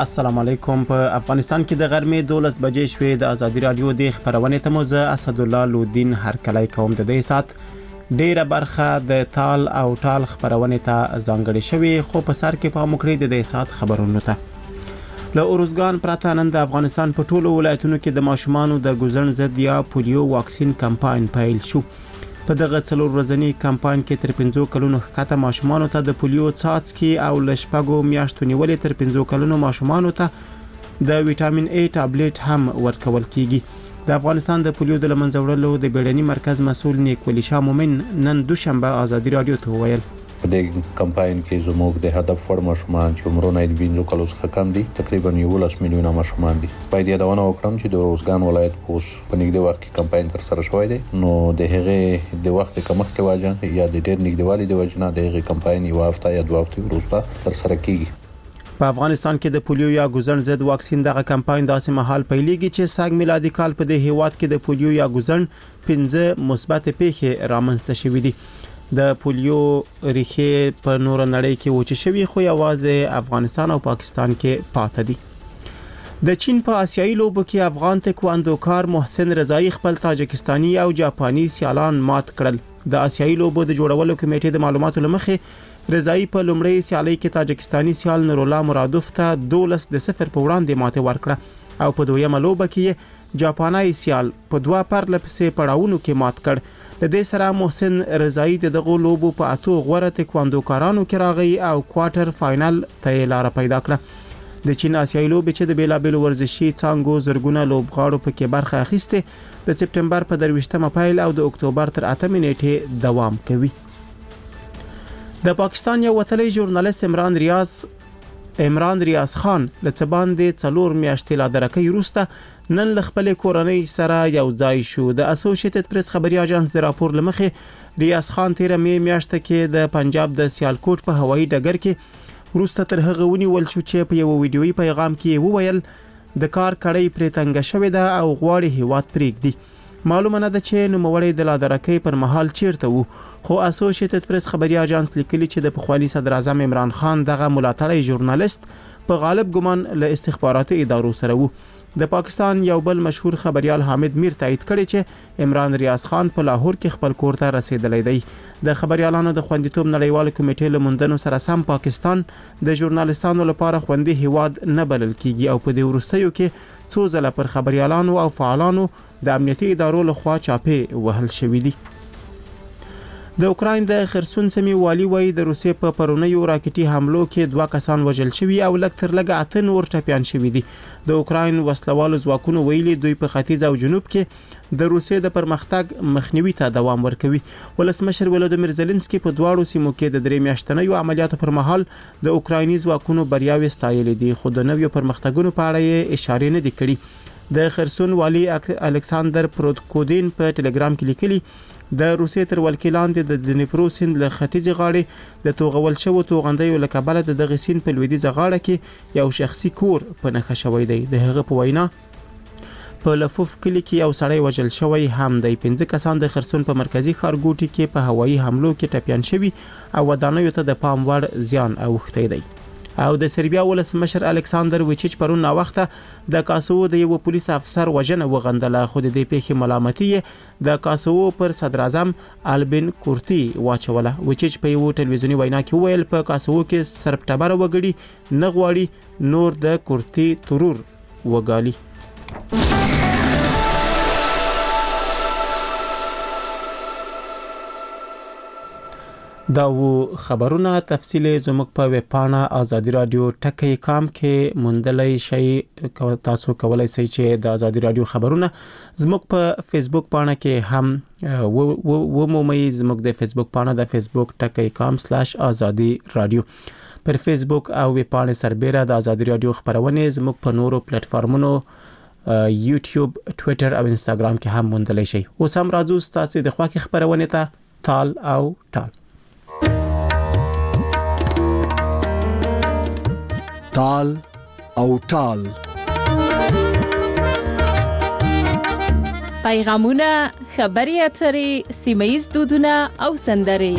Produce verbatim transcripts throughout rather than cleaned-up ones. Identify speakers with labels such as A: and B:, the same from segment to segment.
A: السلام علیکم. په افغانستان کې د غرمې دولس بجې شوې. د ازادي رادیو د خبرونې ته مو زه اسدالله لودین هرکلی کوم. د دې سات ډیره برخه د تال او ټال خبرونې ته ځانګړې شوې، خو په سر کې پام وکړئ د دې سات خبرونو ته. له اورزګان پرته نن د افغانستان په ټولو ولایتونو کې د ماشومانو د ګوزن ضد یا پولیو واکسین کمپاین پیل شو. په دغه څلور ورځنی کمپاین کې تر پنځو کلونو ښکته ماشومانو ته د پولیو څاڅکي او له شپږو میاشتو نیولې تر پنځو کلونو ماشومانو ته د ویټامین ای ټابلیټ هم ورکول کیږي. د افغانستان د پولیو د لمنځه وړلو د بیړني مرکز مسؤل نیکولي شاه مومن نن دوشنبه ازادي رادیو ته وویل
B: په دې کمپاین کې زموږ د هدف وړ ماشومان چې عمرونه یې پنځه کلو څخه کم دي تقریبا یولس میلیونه ماشومان دي. باید یادونه وکړم چې د اورزګان ولایت اوس په نږدې وخت کې کمپاین تر سره شوی دی، نو د هغې د وخت کمښت وجه یا د ډېر نږدېوالي د وجه نه د هغې کمپاین یو هفته یا دوه هفتې وروسته تر سره کیږي.
A: په افغانستان کې د پولیو یا ګوزن ضد واکسین دغه کمپاین داسې مهال پیلېږي چې سږ میلادي کال په دې هیواد کې د پولیو یا ګوزن پنځه مثبت پیښې رامنځته شوې دي. د پولیو ریښې په نور نړۍ کې وچې شوې، خو یوازې افغانستان او پاکستان کې پاتې دي. د چین په آسیایي لوبو کې افغان تکواندوکار محسن رضایی خپل تاجکستاني او جاپاني سیالان مات کړل. د آسیایي لوبو د جوړولو کمیټې د معلوماتو لمخې رضایی په لومړۍ سیالۍ کې تاجکستاني سیال نورالله مرادوف ته دولس د صفر په وړاندې ماته ورکړه او په دویمه لوبه کې جاپاني سیال په دوه پرله پسې پړاوونو کې مات کړ. د دې سره محسن رضایی د دغه لوبو په اتو غوره تکواندوکارانو کې راغی او کوارټر فائنل ته لار پیدا کړه. د چین آسیایي لوبې چې د بیلابېلو ورزشي څانګو زرګونه لوبغاړو پکې برخه اخیسته د سپټمبر په درویشتمه پیل او د اکتوبر تر اتمې نیټې دوام کوي. د پاکستان یو وتلی ژورنالیست عمران ریاض عمران ریاض خان لڅ باندې څلور میاشتې لا درکې وروسته نن له خپل کورنۍ سره یو ځای شو. د اسوسییټډ پریس خبري اژانس د راپور لمخې ریاض خان تیر مې میاشت کې د پنجاب د سیالکوټ په هوایي ډګر کې وروسته تر هغه ونیول شو چې په یو ویډیويي پیغام کې وویل د کار کړۍ پرې تنګ شوې ده او غواړي هیواد پرېږدي. معلومه نه ده چې نوموړی د لادرکې پر مهال چیرته وو، خو اسوسییټډ پریس خبري اژانس لیکلي چې د پخوانی صدر اعظم عمران خان دغه ملاتړی ژورنالیست په غالب ګمان له استخباراتي ادارو سره وو. د پاکستان یو بل مشهور خبريال حامد میر تایید کړي چې عمران ریاض خان په لاهور کې خپل کور ته رسیدلی دی. د خبريالانو د خوندیتوب نړیواله کمیټې له موندنو سره سم پاکستان د ژورنالیستانو لپاره خوندي هیواد نه بلل کیږي او په دې وروستیو کې څو ځله پر خبريالانو او فعالانو د امنیتي ادارو لخوا چاپې وهل شوې دي. د اوکراین د خرسون سیمې والي وایي د روسیې په پرونیو راکټي حملو کې دوه کسان وژل شوي او لږ تر لږه اته نور ټپیان شوي دي. د اوکراین وسلوالو ځواکونو ویلي دوی په ختیځ او جنوب کې د روسیې د پرمختګ مخنیوي ته دوام ورکوي. ولسمشر ولودمیر زيلنسکي په دواړو سیمو کې د درې میاشتنیو عملیاتو پر مهال د اوکرایني ځواکونو بریاوې ستایلې دي، خو د نویو پرمختګونو په اړه یې اشاره نه دي کړې. د خرسون والی الکساندر پروتکودین په ټلګرام کې لیکلي د روسیې تر ولکې لاندې د دنیپرو سیند له ختیځې غاړې د توغول شوو توغندیو له کبله د دغه سیند په لویدیځه غاړه کې یو شخصي کور په نښه شوی دی. د هغه په وینا په لفوف کلی کې یو سړی وژل شوی هم دی. پنځه کسان د خرسون په مرکزی ښارګوټي کې په هوایي حملو کې ټپیان شوي او ودانیو ته د پام وړ زیان اوښتی دی. او د سربیا ولسمشر الکساندر ویچیچ پرون نا وخته د کاسوو د یو پولیس افسر وژنه وغندله، خو د دې پیښې ملامتي د کاسوو پر صدر اعظم البین کورتی واچوله. ویچیچ په یو ټلویزیونی وینا کې ویل په کاسوو کې سرپټبر وګړي نه غواړي نور د کورتی ترور وګالي. دا و خبرونه تفصیل زموږ په ویب پاڼه ازادي رادیو ټکی کام کې موندلای شئ. تاسو کولای شئ چې د ازادي رادیو خبرونه زموږ په فیسبوک پاڼه کې هم و مومئ. زموږ د فیسبوک پاڼه د فیسبوک ټکی کام سلاش ازادي رادیو. پر فیسبوک او ویب پاڼه سربېره د ازادي رادیو خبرونه زموږ په نورو پلیټ فارمونو یوټیوب، ټوئیټر او انستګرام کې هم موندلای شئ. اوس هم راځو تاسو د خواږه خبرونه ته تال او ټال.
C: تال او ټال
D: پیغامونه، خبري اترې، سیمه‌ییز دودونه او سندرې.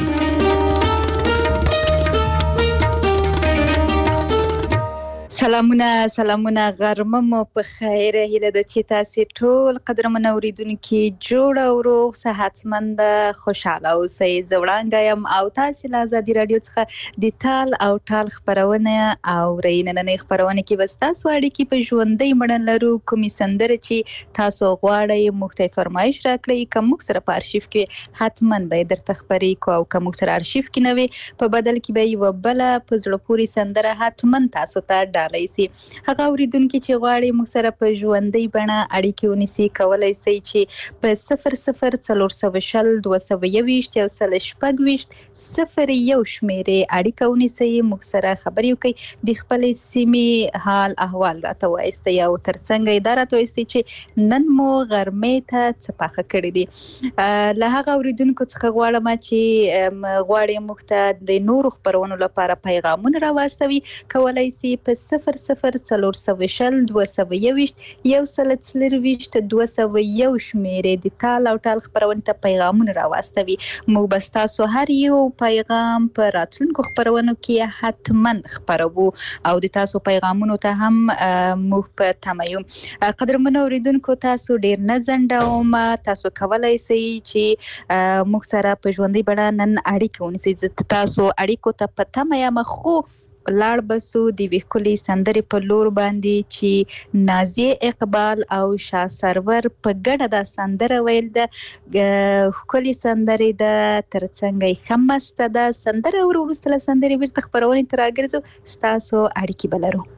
E: سلامونه سلامونه غرمه مو په خیر هیله د چې تاسو ټول قدرمن اوریدونکو جوړ او روغ صحتمند خوشاله اوسئ. زوړانګایم او تاسو له ازادي رادیو څخه د ټال او ټال خبرونه او ریننې خبرونه کې وستاسو اړیکې په ژوندۍ مړن لرو. کومې سندره چې تاسو غواړئ مختلف فرمایش راکړئ کوم سره په ارشیف کې حتمن به درته خبرې کو او کوم سره ارشیف کې نه وي په بدل کې به یو بل په زړه پوري سندره حتمن تاسو ته ډالۍ سي. هغه اوریدونکو چې غواړي موږ سره په ژوندۍ بڼه اړیکې ونیسي کولای شي چې په صفر صفر څلور سوه شل دوه سوه یوویشت یو سل شپږ ویشت صفر یو شمیرې اړیکه ونیسي موږ سره خبرې وکړي د خپلې سیمې حال احوال راته وایستئ او ترڅنګ یې دا راته وایستئ چې نن مو غرمې ته څه پاخه کړي دي. له هغه اوریدونکو څخه غواړم چې غواړي موږ ته د نورو خبرونو لپاره پیغامونه راواستوي کولای شي په صفر صفر څلور سوه شل دوه سوه یوویشت یو سل څلرویشت دوه سوه یو شمیرې د ټال او ټال خبرونې ته پیغامونه راواستوي. موږ به ستاسو هر یو پیغام په راتلونکو خبرونو کې حتمن خپروو او د تاسو پیغامونو ته هم موږ په تمه یو. قدرمن اوریدونکو تاسو ډیر نه ځنډوم تاسو کولای شئ چې موږ سره په ژوندۍ بڼه نن اړیکه ونیسئ. زه تاسو اړیکو ته په تمه یم خو لاړ بسو د ویکولي سندرې په لور باندې چې نازیه اقبال او شاه سرور په ګډه د سندره ویل د ښکلې سندرې د ترڅنګ یې ښه مسته ده سندره وروسته له سندرې بیرته خپرونې ته راګرځو ستاسو اړیکې به لرو.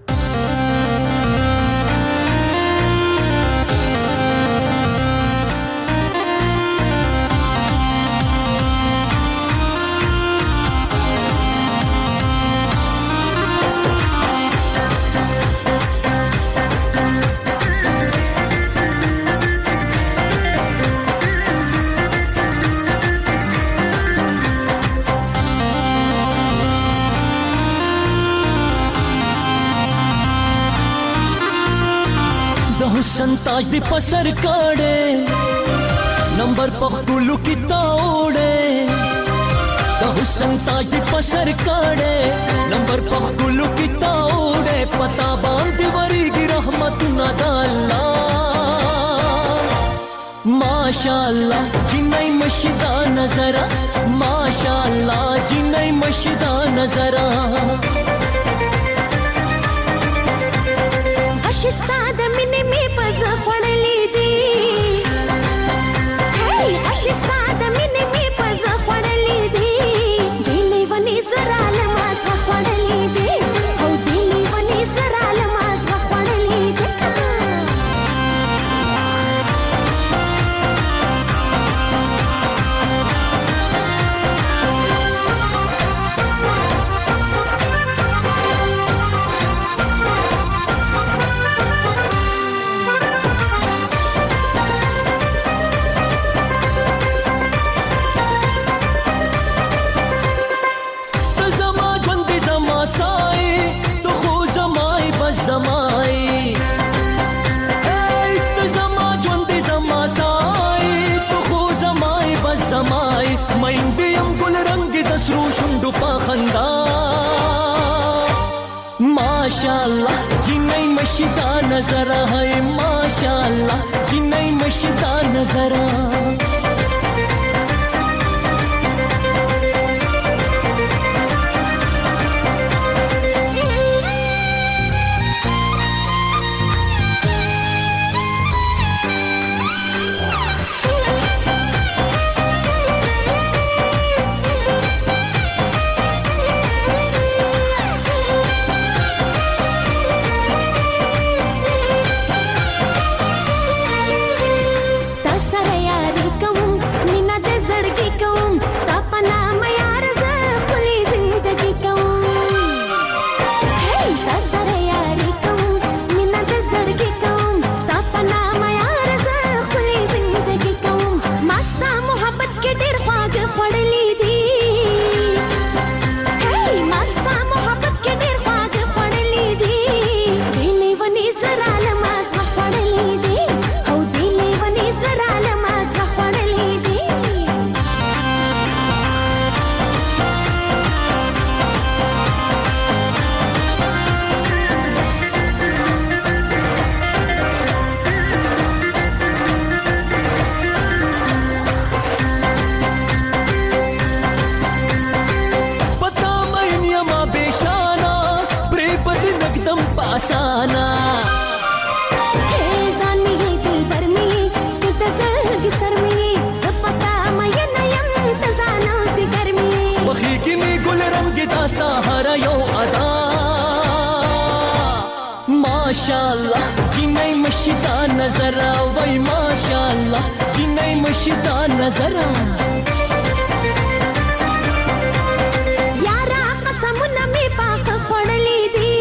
F: حسن تاج دی پسر کاڑے نمبر پخلو کی تاوڑے دا حسن تاج دی پسر کاڑے نمبر پخلو کی تاوڑے پتا باندی وری گی رحمت ندا اللہ ماشاءاللہ جنائی مشدہ نظرہ ماشاءاللہ جنائی مشدہ نظرہ
G: اشستا د مینې می پزړه خړلې دي هی اشستا د مینې می پزړه خړلې دي دلی ونی زرا لماز خړلې دي او دلی ونی زرا لماز خړلې دي.
F: माशाअल्लाह जिन्नई मशीदा नजरा है माशाअल्लाह जिन्नई मशीदा नजरा
G: Come
F: ماشاءالله جنۍ مشدا نظر وای ماشاءالله جنۍ مشدا نظر
G: یارا قسمونه می پاک پړلې دي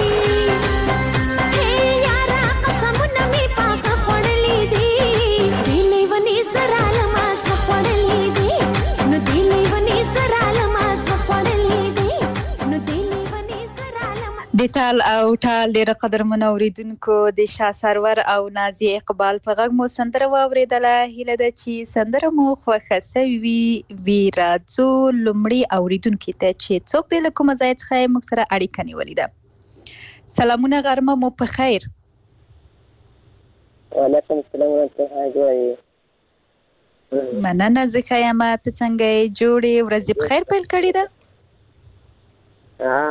G: هي یارا قسمونه می پاک پړلې دي دلې ونی سره لماز پړلې دي نو دلې ونی سره لماز پړلې دي نو دلې ونی سره لماز
E: د تال او ټال ډېر قدرمنو اوریدونکو د شاه سرور او نازي اقبال په غږ مو سندره واوریدله. هیله ده چې سندره مو خوښه سوي وي. راځو لومړي اوریدونکي ته چې څوک دی له کومه ځای څخه یې موږ سره اړیکه نیولې ده. سلامونه غرمه مو په خیر.
H: وعلیکم السلام ورحمة الله وبرکاته.
E: مننه زه ښه یم. ته څنګه یې؟ جوړې ورځ دې په خیر پیل کړې ده؟
H: ها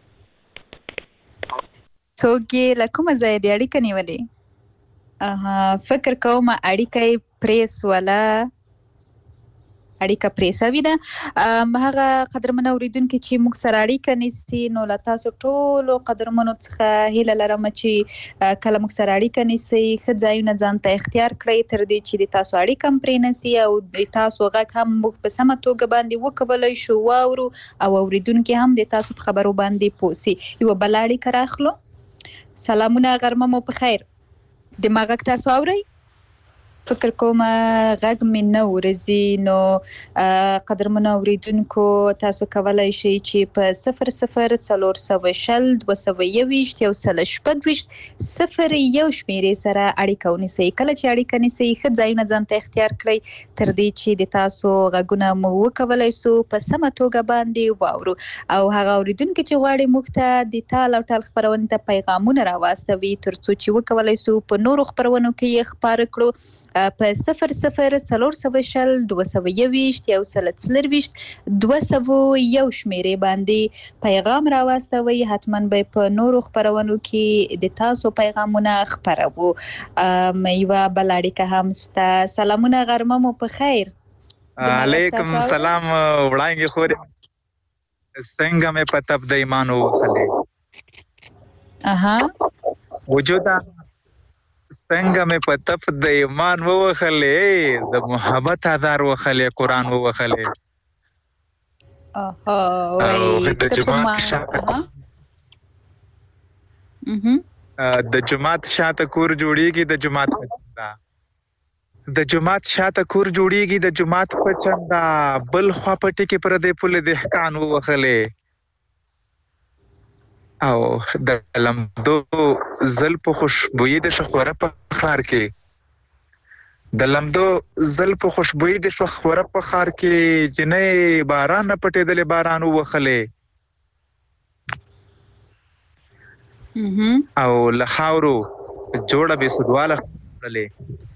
E: څوک یې له کومه ځایه دې اړیکه نیولې؟ اها فکر کوم اړیکه یې پرې سوله، اړیکه پرې سوې ده. هغه قدرمنه اورېدونکي چې موږ سره اړیکه نیسي نو له تاسو ټولو قدرمنو څخه هیله لرم چې کله موږ سره اړیکه نیسئ ښه ځایونه ځان ته اختیار کړئ تر دې چې د تاسو اړیکه هم پرې نسي او د تاسو غږ هم موږ په سمه توګه باندې وکولی شو واورو او اورېدونکي هم د تاسو په خبرو باندې پوه سي. یوه بله اړیکه راخلو. سلامونه غرمه مو په خیر. د ما غږ تاسو اورئ؟ فکر کوم غږ مې نه ورځي. نو قدرمنو اوریدونکو تاسو کولی شئ چې په صفر صفر څلور سوه شل دوه سوه یوویشت یو سل شپږ ویشت صفر یو شمېرې سره اړیکه ونیسئ. کله چې اړیکه نیسئ ښه ځایونه ځان ته اختیار کړئ تر دې چې د تاسو غږونه مو وکولی سو په سمه توګه باندې واورو. او هغه اوریدونکي چې غواړي موږ ته د تال او ټال خپرونې ته پیغامونه راواستوي تر څو چې وکولی سو په نورو خپرونو کې یې خپاره کړو په صفر صفر څلور سوه شل دوه سوه یوویشت یو سل څلرویشت دوه سوه یو شمېرې باندې پیغام راواستوئ. حتما به په نورو خپرونو کې د تاسو پیغامونه خپروو. یوه بله اړیکه هم سته. سلامونه غرمه مو په خیر.
I: علیکم سلام وړانګې خورې څنګه مې په تپ د ایمان ووخلې
E: اها
I: وجوده څنګه مې په تپ د ایمان ووخلې د محبت هزار وخلې قرآن ووخلې
E: اها وای
I: د جماعت د جماعت شاته کور جوړیږي د جماعت په چندا د جماعت شاته کور جوړیږي د جماعت په چندا بل خوا پټي کې پر دې پل د احکان ووخلې او د لمدو زل په خوشبوئی د شخوره په خار کې د لمدو زل په خوشبوئی د شخوره په خار کې جنې باران نه پټېدلې باران ووخلې او له خاورو جوړه بې سودواله خوړلې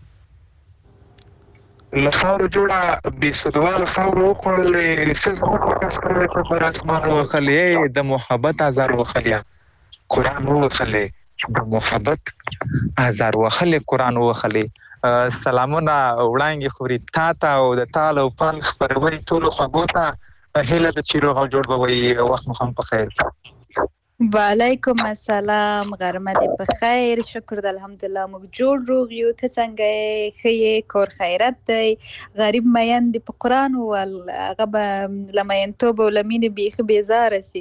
I: له خاورو جوړه بې سودواله خاورو وخوړلې څه زموږ وکړلې پر اسمان ووخلې د محبت هزار وخلې قرآن ووخلې د محبت هزار وخلې قرآن ووخلې. سلامونه وړانګې خوري تا ته او د تال او پال خپرونې ټولو خوږو ته هیله ده چې روغ او جوړ به وي. وخت مو هم په خیر.
E: وعلیکم السلام غرمه دې په خیر. شکر د الحمدلله موږ جوړ روغ یو. ته څنګه یې؟ ښه یې؟ کور خیرت دی؟ غریب مین دې په قرآن وویل هغه به له مینتوب او له مینې بیخي بیزاره سي.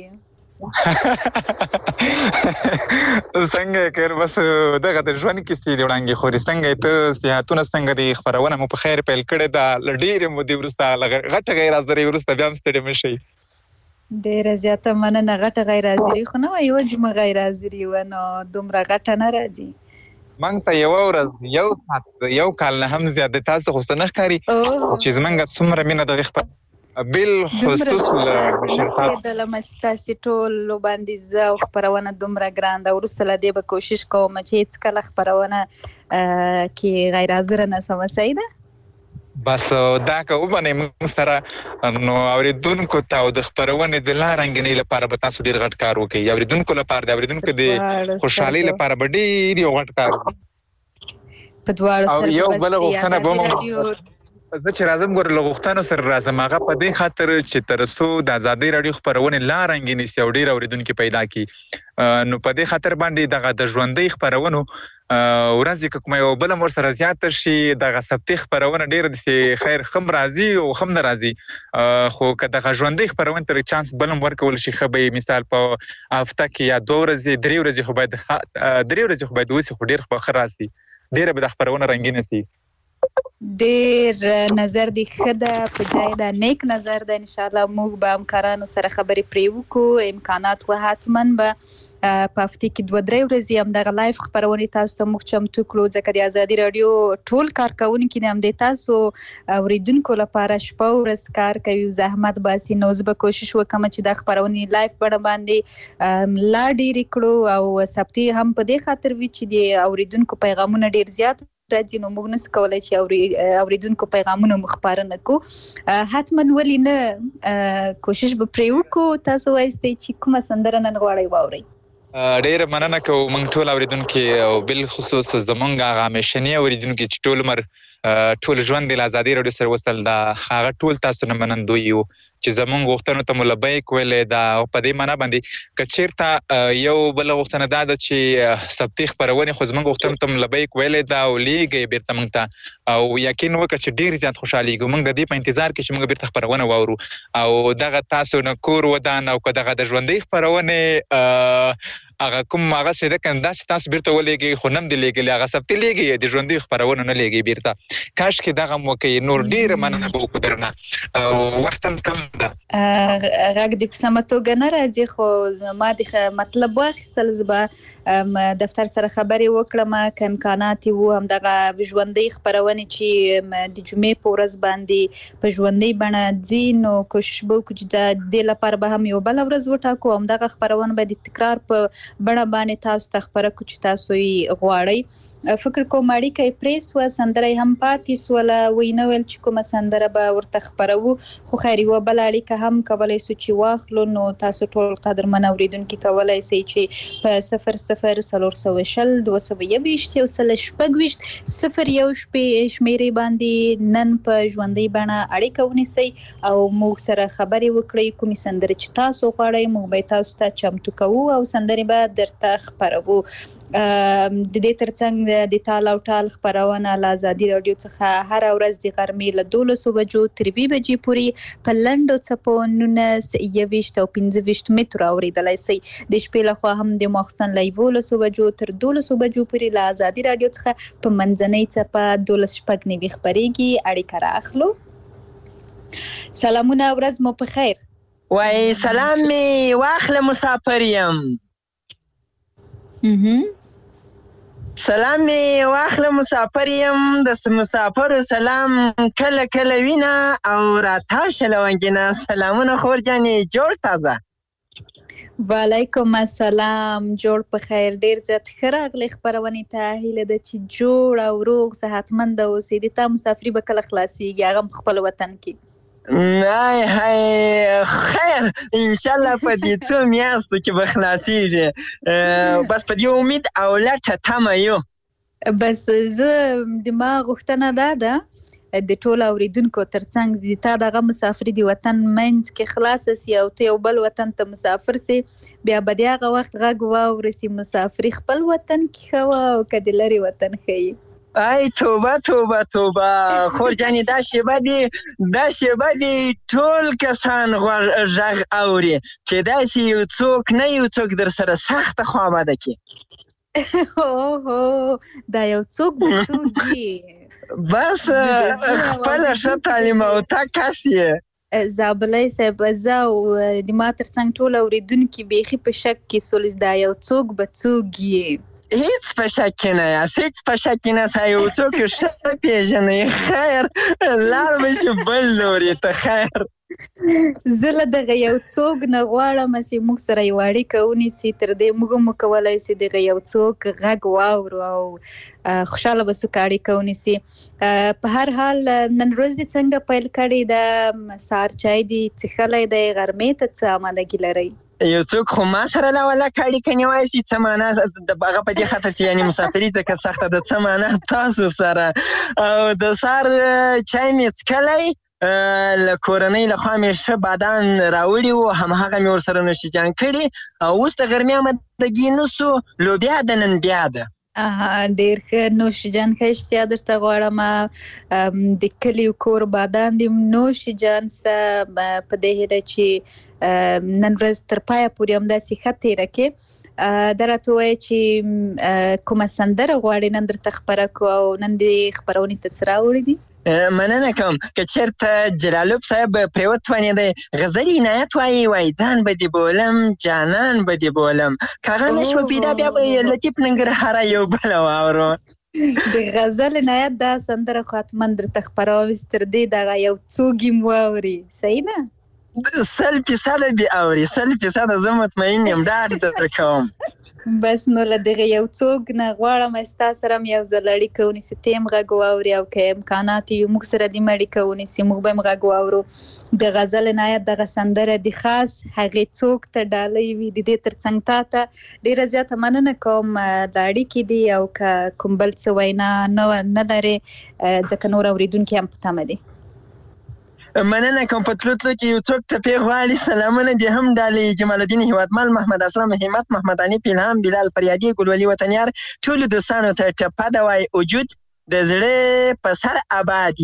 I: څنګه یې کړ بس دغه د ژوند کیسې دي وړانګې خوري. څنګه یې ته صحتونه څنګه دي؟ خپرونه مو په خیر پیل کړې ده له ډېرې مودې وروسته غټه غیر حاضرۍ وروسته بیا هم ستړي مه شئ.
E: ډېره زیاته مننه. غټه غیر حاضري خو نه وه یوه جمعه غیر حاضري وه نو دومره غټه نه راځي.
I: موږ ته یوه ورځ یو ساعت یو کال نه هم زیات د تاسو خو څه نه ښکاري چې زموږ څومره مینه دغې خپل بالخصوص له
E: مشرتابه ستاسې ټولو باندې زه او خپرونه دومره ګران ده. وروسته له دې به کوشش کوم چې هېڅکله خپرونه کې غیر حاضره نه سمه. صحیح ده؟
I: بس دا که ومنئ موږ سره نو اورېدونکو ته او د خپرونې د لا رنګینۍ لپاره به تاسو ډېر غټ کار وکړئ. اورېدونکو لپاره د اورېدونکو د خوشحالۍ لپاره به ډېر یو غټ کار وکړئ.
E: په دواړو
I: او یو بله غوښتنه به زه چې راځم ګوره له غوښتنو سره راځم هغه په دې خاطر چې تر څو د ازادۍ راډیو خپرونې لا رنګینې سي او ډېر اورېدونکي پیدا کړي نو په دې خاطر باندې دغه د ژوندۍ خبرونو ورځې که کومه یو بله مور سره زیاته شي دغه سبتي خبرونه ډېره داسې خیر ښه راځي او ښه نه راځي خو که دغه ژوندۍ خبرونې ته چانس بل هم ورکول شي ښه به مثال په هفته کې یا دوه ورځې درې ورځې خو باید درې ورځې خو باید وسي خو ډېر به ښه راسي ډېره به د خبرونه رنګینه سي
E: ډېر نظر دی ښه ده په جای ده نیک نظر ده انشاءالله موږ به همکارانو سره خبرې پرې وکړو امکانات و حتما به په هفتې کې دوه درې ورځې همدغه لایف خپرونې تاسو ته موږ چمتو کړو ځکه د ازادي راډیو ټول کارکوونکي د همدې تاسو اورېدونکو لپاره شپه ورځ کار کوي زحمت باسي نو زه به کوشش وکړم چې دا خپرونې لایف بڼه باندې لا ډېرې کړو او سبتي هم په دې خاطر وي چې د اورېدونکو پیغامونه ډېر زیات راځي نو موږ نسو کولی چې اورېدونکو پیغامونه مو خپاره نه کړو حتما ولې نه کوشش به پرې وکړو تاسو وایستئ چې کومه سندره نن غواړئ واورئ
I: ډېره مننه کوو موږ ټول اورېدونکي او بالخصوص زموږ هغه همیشني اورېدونکي چې ټول عمر ټول ژوند د ازادي راډیو سره وصل ده هغه ټول تاسو نه منندوی یو چې زموږ غوښتنو ته مو لبیک ویلې ده او په دې معنا باندې که چېرته یو بله غوښتنه دا ده چې سبتي خپرونې خو زموږ غوښتنو ته مو لبیک ویلې ده او لیږئ بېرته موږ ته او یقین وکړه چې ډېر زیات خوشحالېږو موږ د دې په انتظار کې چې موږ بېرته خپرونه واورو او دغه تاسو نه کور ودان او که دغه د ژوندۍ خپرونې هغه کوم هغه څه ده کنه داسې تاسو بیرته ولېږئ خو نه هم دې لېږلي هغه سبتي لېږئ د ژوندۍ خپرونه نه لېږئ بیرته کاشکې دغه م وکړئ نور ډېره مننه به وکړو درنه او وخت هم کم ده
E: غږ دې په سمه توګه نه راځي خو ما د مطلب واخیستل زه به دفتر سره خبرې وکړم که امکانات یې وو همدغه ژوندۍ خپرونې چې د جمعې په ورځ باندې په ژوندۍ بڼه ځي نو کوشش به وکړو چې د دې لپاره به هم یو بله ورځ وټاکو همدغه خپرونه به د تکرار په بڼه باندې تاسو ته خپره کړو چې تاسو یې غواړئ فکر کوم اړیکه یې پرې سوه سندره یې هم پاتې سوله وی نه ویل چې کومه سندره به ورته خپروو خو خیر یوه بله اړیکه هم کولی سو چې واخلو نو تاسو ټول قدرمن اورېدونکي کولی سئ چې په صفر صفر څلور سوه شل دوه سوه یوویشت یو سل شپږ ویشت صفر یو شمېرې باندې نن په ژوندۍ بڼه اړیکه ونیسئ او موږ سره خبرې وکړئ کومې سندرې چې تاسو غواړئ موږ به یې تاسو ته چمتو کوو او سندرې به درته خپروو د دې ترڅنګ د تال او ټال خپرونه له ازادي راډیو څخه هره ورځ د غرمې له دولسو بجو تر اووه بجې پورې په لنډو څپو نولس یوویشت او پنځه ویشت مترو اورېدلی سئ د شپې لخوا هم د ماخوستن له یولسو بجو تر دولسو بجو پورې له ازادي راډیو څخه په منځنۍ څپه دولس شپږ نوي خپرېږي اړیکه رااخلو سلامونه ورځ مو په خیر
J: وای سلام مې واخله مسافر یم سلام می واخله مسافر یم د مسافرو سلام کله کله وینه او راتاو شلونګینه سلامونه خور جانې جوړ تازه
E: وعلیکم السلام جوړ په خیر ډیر زیات ښه راغلی خپرونې ته هیله ده چې جوړ او روغ صحتمند اوسې د تا مسافري به کله خلاصیږي هغه هم خپل وطن کې
J: نه هی خیر انشالله په دې څو میاشتو کې به خلاصیږي بس په دې امید او لټه تمه یو
E: بس زه د ما غوښتنه دا ده د ټولو اورېدونکو ترڅنګ د تا دغه مسافري د وطن منځ کې خلاصه سي او ته یو بل وطن ته مسافر سي بیا به د هغه وخت غږ واورسي مسافري خپل وطن کې ښه وه او که د لرې وطن ښه یي
J: ای توبه توبه توبه خور جانې دا شیبه دی دا شیبه دی ټول کسان غږ اوري چې داسې یو څوک نه یو څوک در سره سخته خوابده کې
E: هو دا یو څوک به څوک وي
J: بس خپله ښه تعلیم او تا کس یې
E: زابلی صاحب زه او د ما ترڅنګ ټول اورېدونکي بیخي په شک کې سولز دا یو څوک به څوک یې
J: هیڅ په شک کې نه یاست هیڅ په شک کې نه سه یو څوک ښه پېژنئ خیر لاړ به شي بل لوري ته خیر
E: زه له دغه یو څوک نه غواړم چې موږ سره یو اړیکه ونیسي تر دې موږ هم وکولی سي دغه یو څوک غږ واورو او خوشحاله به څوک اړیکه ونیسي په هر حال نن ورځ دې څنګه پیل کړې ده سهار چای دې څښلی دی غرمې ته څه امادګي لرئ
J: یو څوک خو ما سره له ولکه اړیکه نیولی سي څه معنا د هغه په دې خاطر چې یعنې مسافري ځکه سخته ده څه معنا تاسو سره او د سهار چای مې څښلی له کورنۍ لخوا مې ښه بادان راوړي وو، همهغه مې ورسره نوشیجان کړي او اوس د غرمې آمادګي نه سو، لوبیا د نن بیا ده.
E: ډېر ښه نوشیجان، ښه اشتیا درته غواړم. د کلي کور بادان دي نوشیجان سه په دې هیله چې نن ورځ تر پایه پورې همداسې ښه تېره کړې. دا راته ووایه چې کومه سندره غواړې نن درته خپره کړو او نن دې خپرونې ته څه راوړي دي؟
J: مننه کوم. که چېرته جلالوب صاحب پرې وتوانېدی غزل عنایت وایي وایي ځان به دې بولم جانان به دې بولم، که هغه نه شوه پیدا بیا به یې لطیف ننګرهاره یو بله واورو.
E: د غزل عنایت دا سندره خو حتما درته خپروم، تر دې دغه یو څو ګیم واوري، صحیح نه؟
J: سل فیصده بې اوري، سل فیصده زه مطمئن یم، ډاډ در کوم.
E: بس نو له دغه یو څوک نه غواړم ستا سره هم یو ځل اړیکه ونیسي، ته هم غږ واوري او که امکانات یې موږ سره دې هم اړیکه ونیسي، موږ به هم غږ واورو. د غزل عنایت دغه سندره د خاص هغې څوک ته ډالۍ وي د دې تر څنګ تا ته ډېره زیاته مننه کوم د اړیکې دي، او که کوم بل څه وینا نه لرې ځکه نور اورېدونکي هم په تمه دي.
J: مننه کوم. په تلو تلو کې یو څوک ټپې غواړي، سلامونه دې هم ډالۍ جمال الدین هیوادمل، محمد اسلام همت، محمد حنیف الهام، بلال فریادي، ګلولي وطنیار، ټولو دوستانو ته ټپه ده وایي وجود د زړه په سر آباد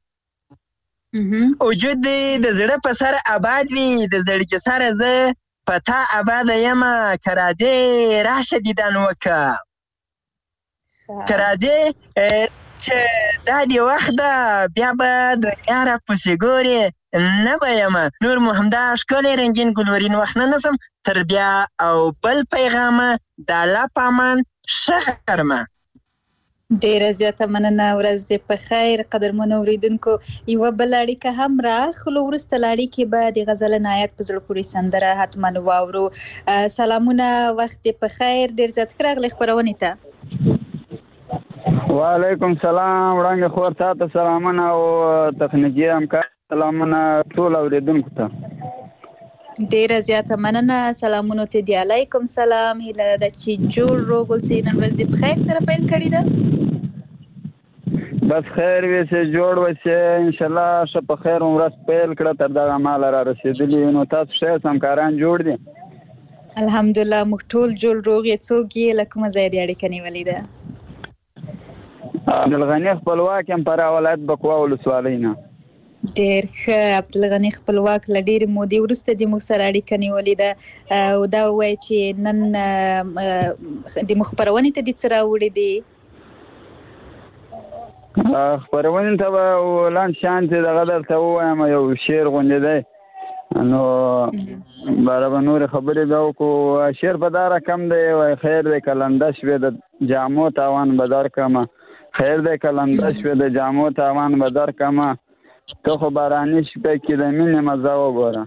J: یې، وجود دې د زړه په سر آباد وي، د زړګي سره زه په تا آباده یمه، که راځې راشه دیدن وکړه، که راځې چې دا دې وخت ده بیا به دنیا را پسې ګورې نه به یمه، نور مو همدا ښکلی رنګین ګلورین وخت نه نسم، تر بیا او بل پیغامه د الله په امان ښه غرمه.
E: ډېره زیاته مننه، ورځ دې په خیر. قدرمنو اورېدونکو یوه بله اړیکه هم راخلو، وروسته له اړیکې به د غزل عنایت په زړه پورې سندره حتما واورو. سلامونه، وخت دې په خیر، ډېر زیات ښه راغلی خپرونې ته.
K: وعلیکم سلام، وړانګې خور تا ته سلامونه او تخنیکي همکار سلامونه ټول اورېدونکو ته.
E: ډېره زیاته مننه، سلامونو ته دې علیکم سلام. هیله ده چې جوړ روغ اوسې، نن ورځ دې په خیر سره پیل کړې ده؟
K: بس خیر وي چې جوړ وسې، انشاءالله ښه په خیر ورځ پیل کړه، تر دغه مهاله را رسېدلي. نو تاسو ښه یاست، همکاران جوړ دي؟
E: الحمدلله موږ ټول جوړ روغ یې. څوک یې له کومه ځایه دې اړیکه نیولې ده؟
K: عبدالغني خپلواک یم، فراه ولایت بکوا ولسوالۍ نه.
E: ډېر ښه. عبدالغني خپلواک له ډېرې مودې وروسته دې موږ سره اړیکه نیولې ده او دا ووایه چې نن د موږ خپرونې ته دې څه راوړي دي؟
K: خپرونې ته به لنډ شانتې دغه درته ووایم، یو شعر غوندې دی، نو باره به نورې خبرې بیا وکړو. شعر په دا رقم دی، وایي خیر دی که لنده شوې د جامو تاوان به درکړمه، خیر دی که لنده شوې د جامو تاوان به درکړمه، ته خو باراني شپې کې د مینې مزه وګوره.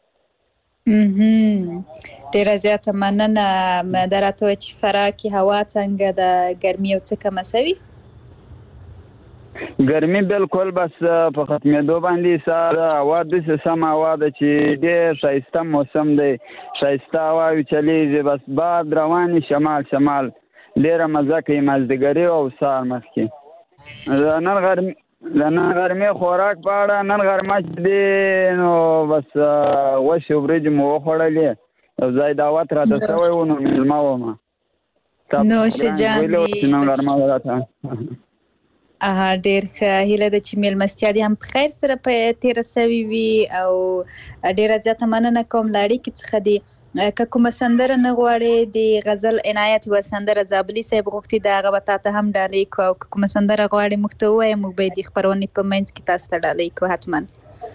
E: ډېره زیاته مننه. دا راته وایه چې فراه کې هوا څنګه ده، ګرمي یو څه کمه سوي؟
K: ګرمي بالکل بس په ختمېدو باندې ساره، هوا داسې سم هوا ده چې ډېر ښایسته موسم دی، ښایسته هواوې چلیږي، بس باد روانې شمال شمال، ډېره مزه کوي مازدیګري او سهار مخکې. د نن غرمې د نن غرمې خوراک په اړه، نن غرمه چې دی نو بس غوښې وریجې مو وخوړلې، یو ځای دعوت راته شوی و نو مېلمه ومه.
E: نوشجان دي.
K: نن غرمه راته
E: اها ډېر ښه. هیله ده چې مېلمستیا دې هم په خیر سره په تېره سوې وي او ډېره زیاته مننه کوم له اړیکې څخه دي. که کومه سندره نه غواړې د غزل عنایت یوه سندره زابلي صاحب غوښتي ده، هغه به تا ته هم ډالۍ کړو، او که کومه سندره غواړې موږ ته ووایه، موږ به یې د خپرونې په منځ کې تاسو ته ډالۍ کړو حتما.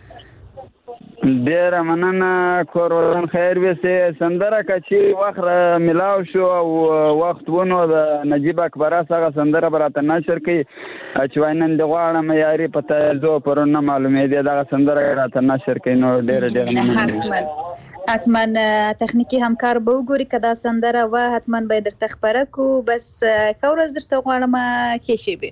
K: ډېره مننه، کور ودان خیر وسې. سندره که چې وخت ملاو شو او وخت ونو د نجیب اکبراس هغه سندره به راته نشر کوي چې وایي نن دې غواړم یاري په تیزو پرون نه معلومېدې، دغه سندره یې راته نشر کوي. نو ډېره ډېره مننه.
E: حتما حتما تخنیکي همکار به وګوري، که دا سندره وه حتما به یې درته خپره کړو. بس ښه ورځ درته غواړم، ښې شېبې.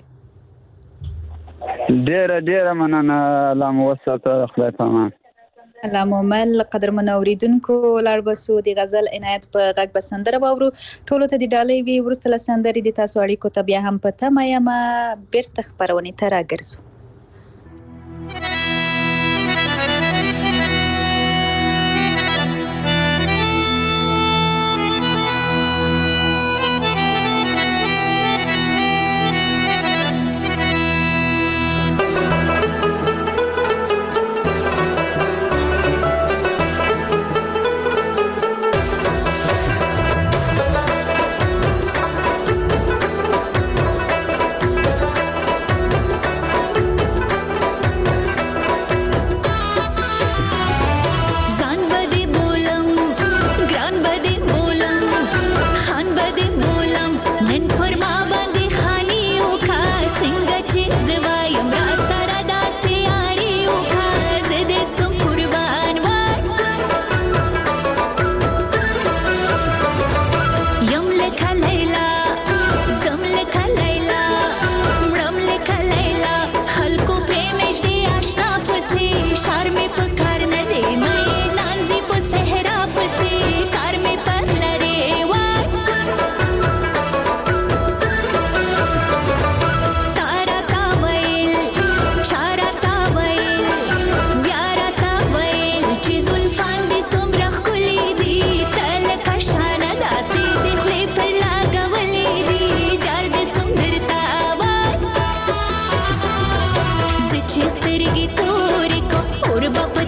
K: ډېره ډېره مننه، الله مو وساته، خدای په امان.
E: الله مومل. قدرمنو اورېدونکو لاړ به سو د غزل عنایت په غږ به سندره واورو، ټولو ته دې ډالۍ وي. وروسته له سندرې د تاسو اړیکو ته بیا هم په تمه یمه، بېرته خپرونې ته راګرځو.
G: شار می په کار نه دی مې نانځي په صحرا پسې کار می پر لري وای تارا تا ویل چارا تا ویل بیارا تا ویل چې زلفان دي څومره ښکلي دي تل کشانه داسې د خولې پر لاګولې دي جار د سندرتا وای زه چې سترګې تورې کوم اور به په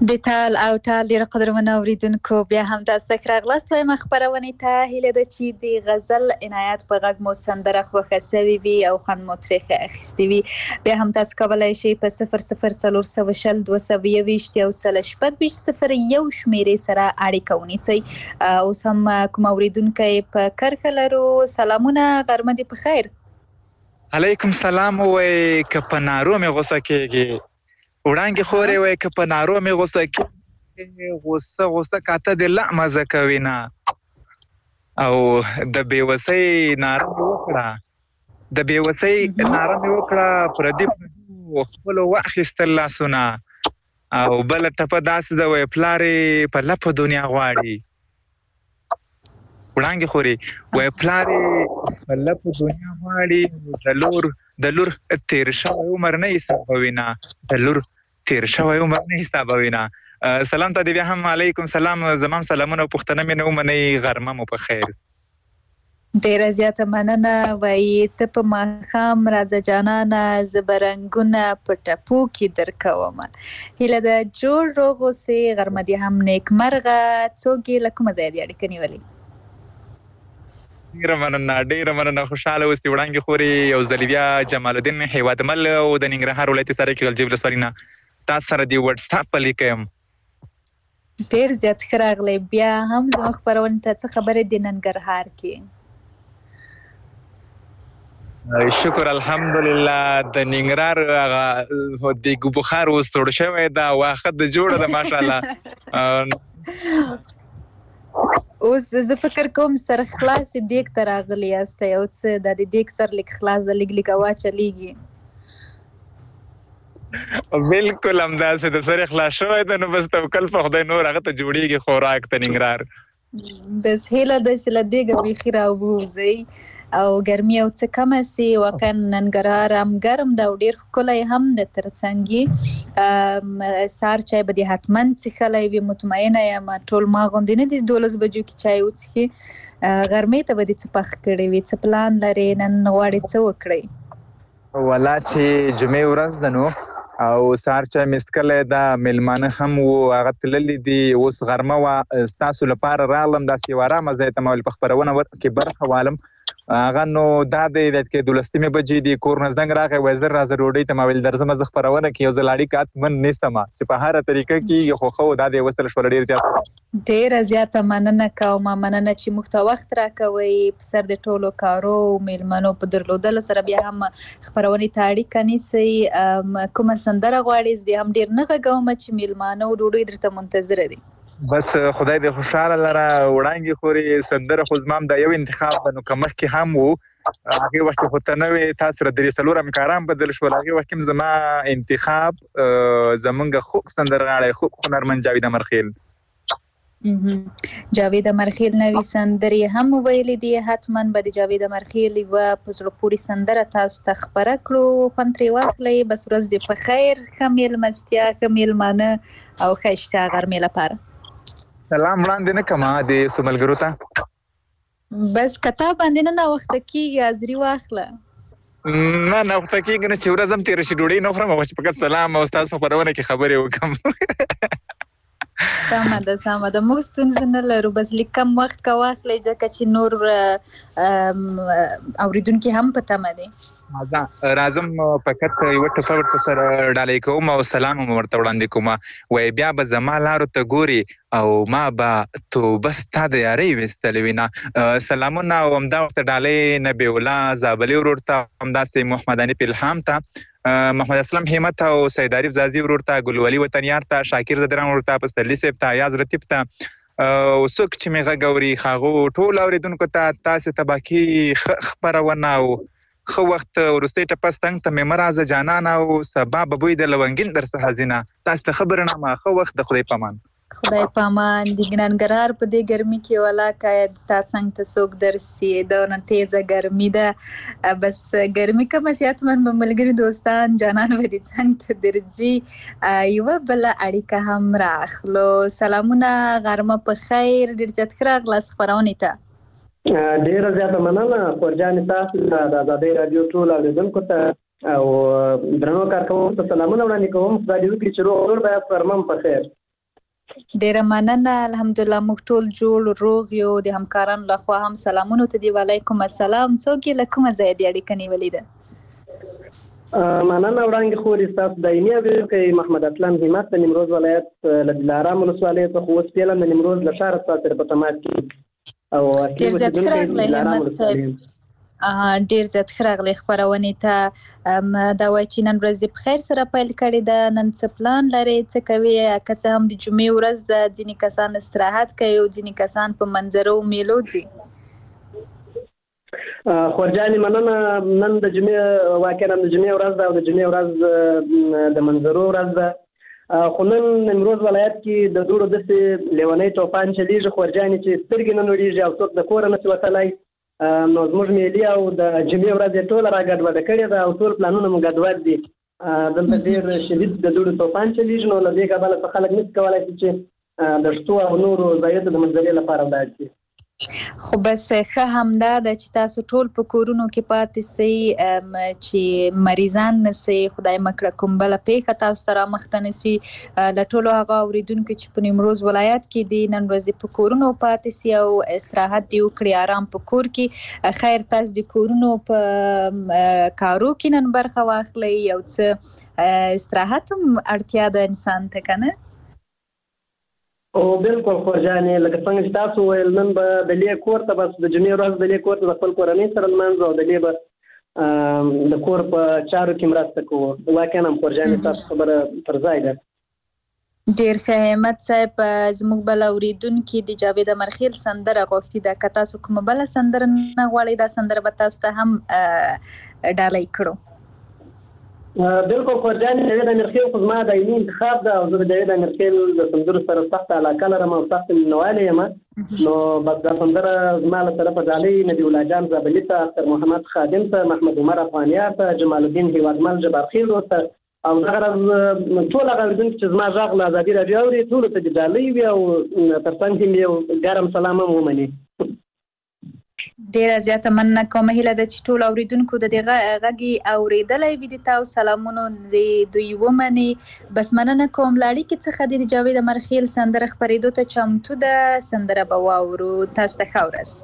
E: د تال او تال ډېر قدرمنو اوریدونکو بیا هم تاسو ته راغلاست وایم خبرونه ته هیله ده چې د غزل عنایت په غږ مو سندره خوښه سوي وي او خوند مو ترې اخیستی وي. بیا هم تاسو کولی شئ په صفر صفر څلور سوه شل دوه سوه یوویشت یو سل شپږ ویشت صفر یو شمیرې سره اړیکه ونیسئ. اوس هم کوم اوریدونکی په کرښه لرو. سلامونه، غرمه دې په خیر.
I: علیکم سلام. وای که په نارو مې غوسه کېږي وړانګې خورې وای که په نارو مې غوسه کېږي غوسه غوسه کاته دې لا مزه کوي نه. او د بېوسۍ ناره مې وکړه د بېوسۍ ناره مې وکړه پردي پردي خپلو واخیستل لاسونه. او بله ټپه داسې ده وای پلار یې په لپو دنیا غواړي. وړانګې خورې وای پلار یې په لپو دنیا غواړي. د لور د لور تیر شوی عمر نه حسابوي نه د لور تیر شوی عمر نه حسابوي نه. سلام ته دې بیا هم علیکم سلام. زمام سلامونه او پوښتنه مې نه ومنئ. غرمه مو په خیر.
E: ډیره زیاته مننه. وایي ته په ماښام راځه جانانه زه به رنګونه په ټپو کې درکومه. هیله ده جوړ روغ اوسې. غرمه دې هم نیکمرغه. څوک یې له کومه ځایه دې اړیکه نیولې؟
I: ډیره مننه ډیره مننه. خوشحاله اوسئ وړانګې خورې. یو ځلې بیا جمال الدین هیوادمل او د ننګرهار ولایت سرکې غلجي ولسوالۍ نه تاسو سره د وټساپ په لیکه یم.
E: ډېر زیات ښه راغلی. بیا هم زموږ خپرونې ته څه خبرې د ننګرهار کې؟
I: شکر الحمدلله. د ننګرهار هغه د بخار اوس توړ شوی دا واخه د جوړه ده ماشاءالله.
E: اوس زه فکر کوم سر خلاص دیګ ته راغلی یاستئ او څه د دیګ سر لیک خلاص د لیک لیک واچلیږي.
I: بالکل همداسې د سر خلاص شوی ده نو بس توکل په خدای نور هغه ته جوړیږي خوراک ته ننګرهار.
E: بس هیله ده چې له دیګه بیخي راووځئ او ګرمي او څه کمه سي. واقعا ننګرهار هم ګرم ده او ډېر ښکلی هم ده ترڅنګ سهار چای به دې حتما څښلی وي. مطمئنه یم ټول ما غوندې نه دي دولس بجو کې چای وڅښي. غرمې ته به دې څه پخ کړی وي؟ څه پلان لرې؟ نن غواړې څه وکړئ؟
I: ولا چې جمعې ورځ ده نو او سهار چای مې څښلی ده. میلمانه هم وو هغه تللي دي. اوس غرمه وه ستاسو لپاره راغلم داسې یو ارامه ځای ته ما ویل په خپرونه کې برخه والم. هغه نو دا دی چې دولسمې بجې دي کور نه زنګ راغی وایي زر راځه ډوډۍ ته. ما ویل درځمه زه خپرونه کې یو ځل اړیکه حتمن نیسمه چې په هره طریقه کېږي خو ښه و دا دی وصل شوله ډېر زیات.
E: ډېره زیاته مننه کوم. مننه چې موږ ته وخت راکوئ په سر د ټولو کارو میلمنو په درلودلو سره بیا هم خپرونې ته اړیکه نیسئ. کومه سندره غواړئ؟ زه دې هم ډېر نه غږومه چې میلمانه او ډوډۍ درته منتظره دي.
I: بس خدای دې خوشحاله لره. وړانګې خورې سندره خو زما هم دا یو انتخاب ده نو که مخکې هم وو هغې وخت کې خو ته نه وې تاسو سره درې څلور همکاران بدل شول. هغې وخت کې هم زما انتخاب زمونږ خوږ سندرغاړی خوږ هنرمند جاوید امرخیل.
E: جاوید امرخیل نوې سندرې هم ویلې دي. حتما به د جاوید امرخیل یوه په زړه پورې سندره تاسو ته خپره کړو. خوند ترې واخلئ. بس ورځ دې په خیر. ښه میلمستیا ښه میلمانه او ښه اشتها غرمې لپاره.
I: سلام وړاندې نه کما د یوسو ملګرو ته.
E: بس کتاب باندې نه ناوخته کېږي حاضري واخله.
I: نه ناوخته کېږي نه چې ورځ هم تېره شي ډوډۍ نه خورم چې فقط سلام او ستاسو خپرونه کې خبرې وکړم.
E: سمه ده سمه ده. موږ ستونزه نه لرو. بس لږ کم وخت که واخلئ ځکه چې نور اورېدونکي هم په تمه دي.
I: راځم فقط یوه ټپه ورته سره ډالۍ کوم او سلام هم ورته وړاندې کوم. وایي بیا به زما لارو ته ګوري او ما به توبه ستا د یارۍ ویستلې وي نه. سلامونه او همدا ورته ډالۍ نبی الله زابلي ورور ته همداسې محمد انیف الهام ته محمد اسلم همت او سید عارف زازي ورور ته ګلولي وطنیار ته شاکر زدران ورور ته پسرلي صاحب ته ایاز رتیب ته او څوک چې مې غږ اوري هغو ټول اورېدونکو ته تاسې ته باقي خپرونه او ښه وخت وروستۍ ټپه ستنګ ته مې مه راځه جانانه او سبا به بوی د لونګین در څخه ځینه. تاسو ته ښه برنامه ښه وخت د خدای پامان.
E: خدای پامان. د ننګرهار په دې ګرمي کې ولاکه تا څنګ ته څوک درسي دونه تیزه ګرمي ده. بس ګرمي کمه سي حتما به ملګري دوستان جانان به دې څنګ ته درځي. یوه بله اړیکه هم راخلو. سلامونه غرمه په خیر. ډېر زیات ښه راغلاست خپرونې ته.
H: ډیره زیاته مننه خورجانې تاسو د ازادۍ راډیو ټول اورېدونکو ته او درنو کارکوونکو ته سلامونه وړاندې کوم. خدای دې وکړي چې روغ جوړ به یاست. غرمه په خیر.
E: ډیره مننه. الحمدلله موږ ټول جوړ روغ یو. د همکارانو لخوا هم سلامونه ته دی. وعلیکم السلام. څوک یې له کومه ځایه دې اړیکه نیولې ده؟
H: مننه وړاندې خورې ستاسو دایمي اورېدونکی محمد اسلم همت د نیمروز ولایت له دلارام ولسوالۍ څخه اوس فعلا د نیمروز له ښاره ستاسو سره په تماس کې او
E: ډېر زیات ښه راغلی همت صاحب. ډېر زیات ښه راغلی خپرونې ته. دا وایي چې نن ورځ په خیر سره پیل کړې ده. نن څه پلان لرئ؟ څه کوي؟ که څه هم د جمعې ورځ ده، ځینې کسان استراحت کوي او ځینې کسان په منظرو میلو ځي.
H: خورجانې مننه. نن د جمعې واقعا د جمعې ورځ ده او د جمعې ورځ د منظرو ورځ ده. خو نن نیمروز ولایت کې د دوړو داسې لیونی توپان چلیږي خورجانې چې سترګې نه نوړېږي او څوک د کوره نشي وتلی. نو زموږ ملي او د جمعې ورځ یې ټوله را ګډوډه کړې ده او ټول پلانونه مو ګډوډ دي. دلته ډېر شدید د دوړو توپان چلیږي. نو له دې کبله څخه خلک نشي کولی چې د شتو او نورو ځایونو د منظرې لپاره ولاړ شي.
E: خو بس ښه همدا ده چې تاسو ټول په کورونو کې پاتې سئ، چې مریضان نه سئ، خدای مه کړه کوم بله پیښه تاسو ته رامخته نه سي. له ټولو هغه اورېدونکو چې په نیمروز ولایت کې دي نن ورځې په کورونو پاتې سي او استراحت دې وکړي، آرام په کور کې. خیر تاسو د کورونو په کارو کې نن برخه واخلئ، یو څه استراحت هم اړتیا ده انسان ته، که نه؟
H: او بالکل خورجانې لکه څنګه چې تاسو ویل نن به د لې کور ته بس د جمعې ورځ د لې کور ته د خپل کورنۍ سره لمانځو او د لې به د کور په چارو کې مرسته کوو. واقعا هم خورجانې تاسو خبره پر ځای ده.
E: ډېر ښه همت صاحب. زموږ بل اورېدونکي د جاوید امرخیل سندره غوښتې ده. که تاسو کومه بله سندره نه غواړئ دا سندره به تاسو ته هم ډالۍ کړو.
H: بالکل خورجانې جاوید امرخیل خو زما دایمي انتخاب ده او زه د جاوید امرخیل د سندرو سره سخته علاقه لرم او سخته مینوالی یم. نو بس دا سندره زما له طرفه ډالۍ نبي الله جان زابلي ته، اختر محمد خادم ته، محمد عمر افغانیار ته، جمال الدین هیوادمل جبارخیل ته او دغه ورځ ټول هغه اورېدونکي چې زما غږ له ازادي راډیو اوري ټولو ته دې ډالۍ وي او تر څنګ هم یو ګرم سلام هم ومني.
E: ډیره زیاته مننه کوم. هیله ده چې ټول اوریدونکو د دې غږ اوریدلی وي د تاسو سلامونو د دوی ومني. بس مننه کوم. لاړې کې څخه د جاوید امرخیل سندره خپرېدو ته چمتو ده. سندره به واورو. تاسو ته ښه ورځ.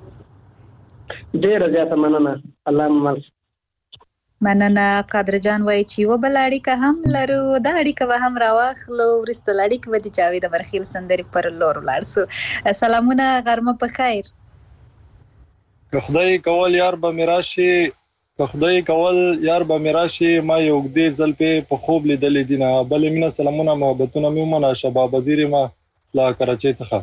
H: ډیره زیاته مننه. الله مل
E: مننه. قادر جان وایي چې یوه بله اړیکه هم لرو. دا اړیکه به هم راواخلو. وروسته له اړیکې به د جاوید امرخیل سندرې پر لور ولاړ سو. سلامونه، غرمه په خیر.
L: که خدای کول یار به می راشي، که خدای کول یار به می راشي، ما یو اوږدې ځل پې په خوب لیدلې دي نه. بلې مینه سلامونه محبتونه مې ومنه. شباب وزیر یم له کراچۍ څخه.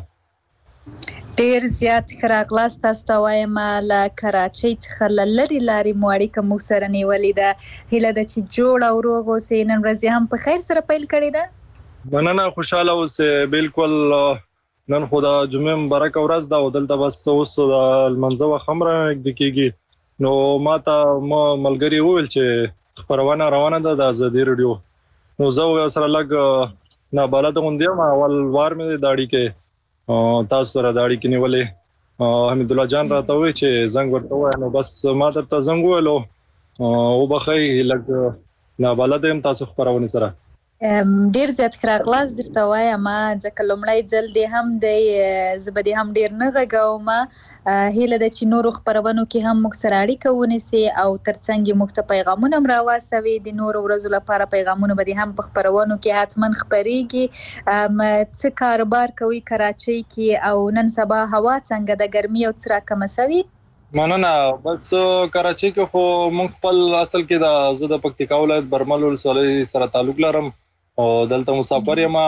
E: ډېر زیات ښه راغلاست. تاسو ته وایم له کراچۍ څخه له لرې لارې مو اړیکه موږ سره نیولې ده. هیله ده چې جوړ او روغ اوسئ. نن ورځ هم په خیر سره پیل کړې ده.
L: مننه، خوشحاله اوسئ. بالکل نن خو د جمعې مبارکه ورځ ده او دلته بس اوس د لمانځه وخت هم رانږدې کېږي. نو ما ته ما ملګري وویل چې خپرونه روانه ده د ازادي راډیو. نو زه سره لږ نابلده غوندې یم. اول وار مې د اړیکې تاسو سره د اړیکې نیولې. حمید الله جان راته وویل چې زنګ ورته ووایه. نو بس ما درته زنګ وویلو. وبخئ لږ نابلده یم تاسو خپرونې سره.
E: ډیر زیات ښه راغلاست درته وایم ځکه لومړی ځل دی هم دی. زه به دې هم ډیر نه غږوم. هیله ده چې نورو خپرونو کې هم موږ سره اړیکه ونیسي او ترڅنګ یې موږ ته پیغامونه هم راواستوي. د نورو ورځو لپاره پیغامونه به دې هم په خپرونو کې حتما خپریږي. څه کاروبار کوي کراچۍ کې او نن سبا هوا څنګه ده؟ ګرمي او څه راکمه سوي؟
L: مننه. بس کراچۍ کې خو موږ خپل اصل کې د زه د پکتیکا ولایت برمل ولسوالۍ سره تعلق لرم او دلته مسافر یم.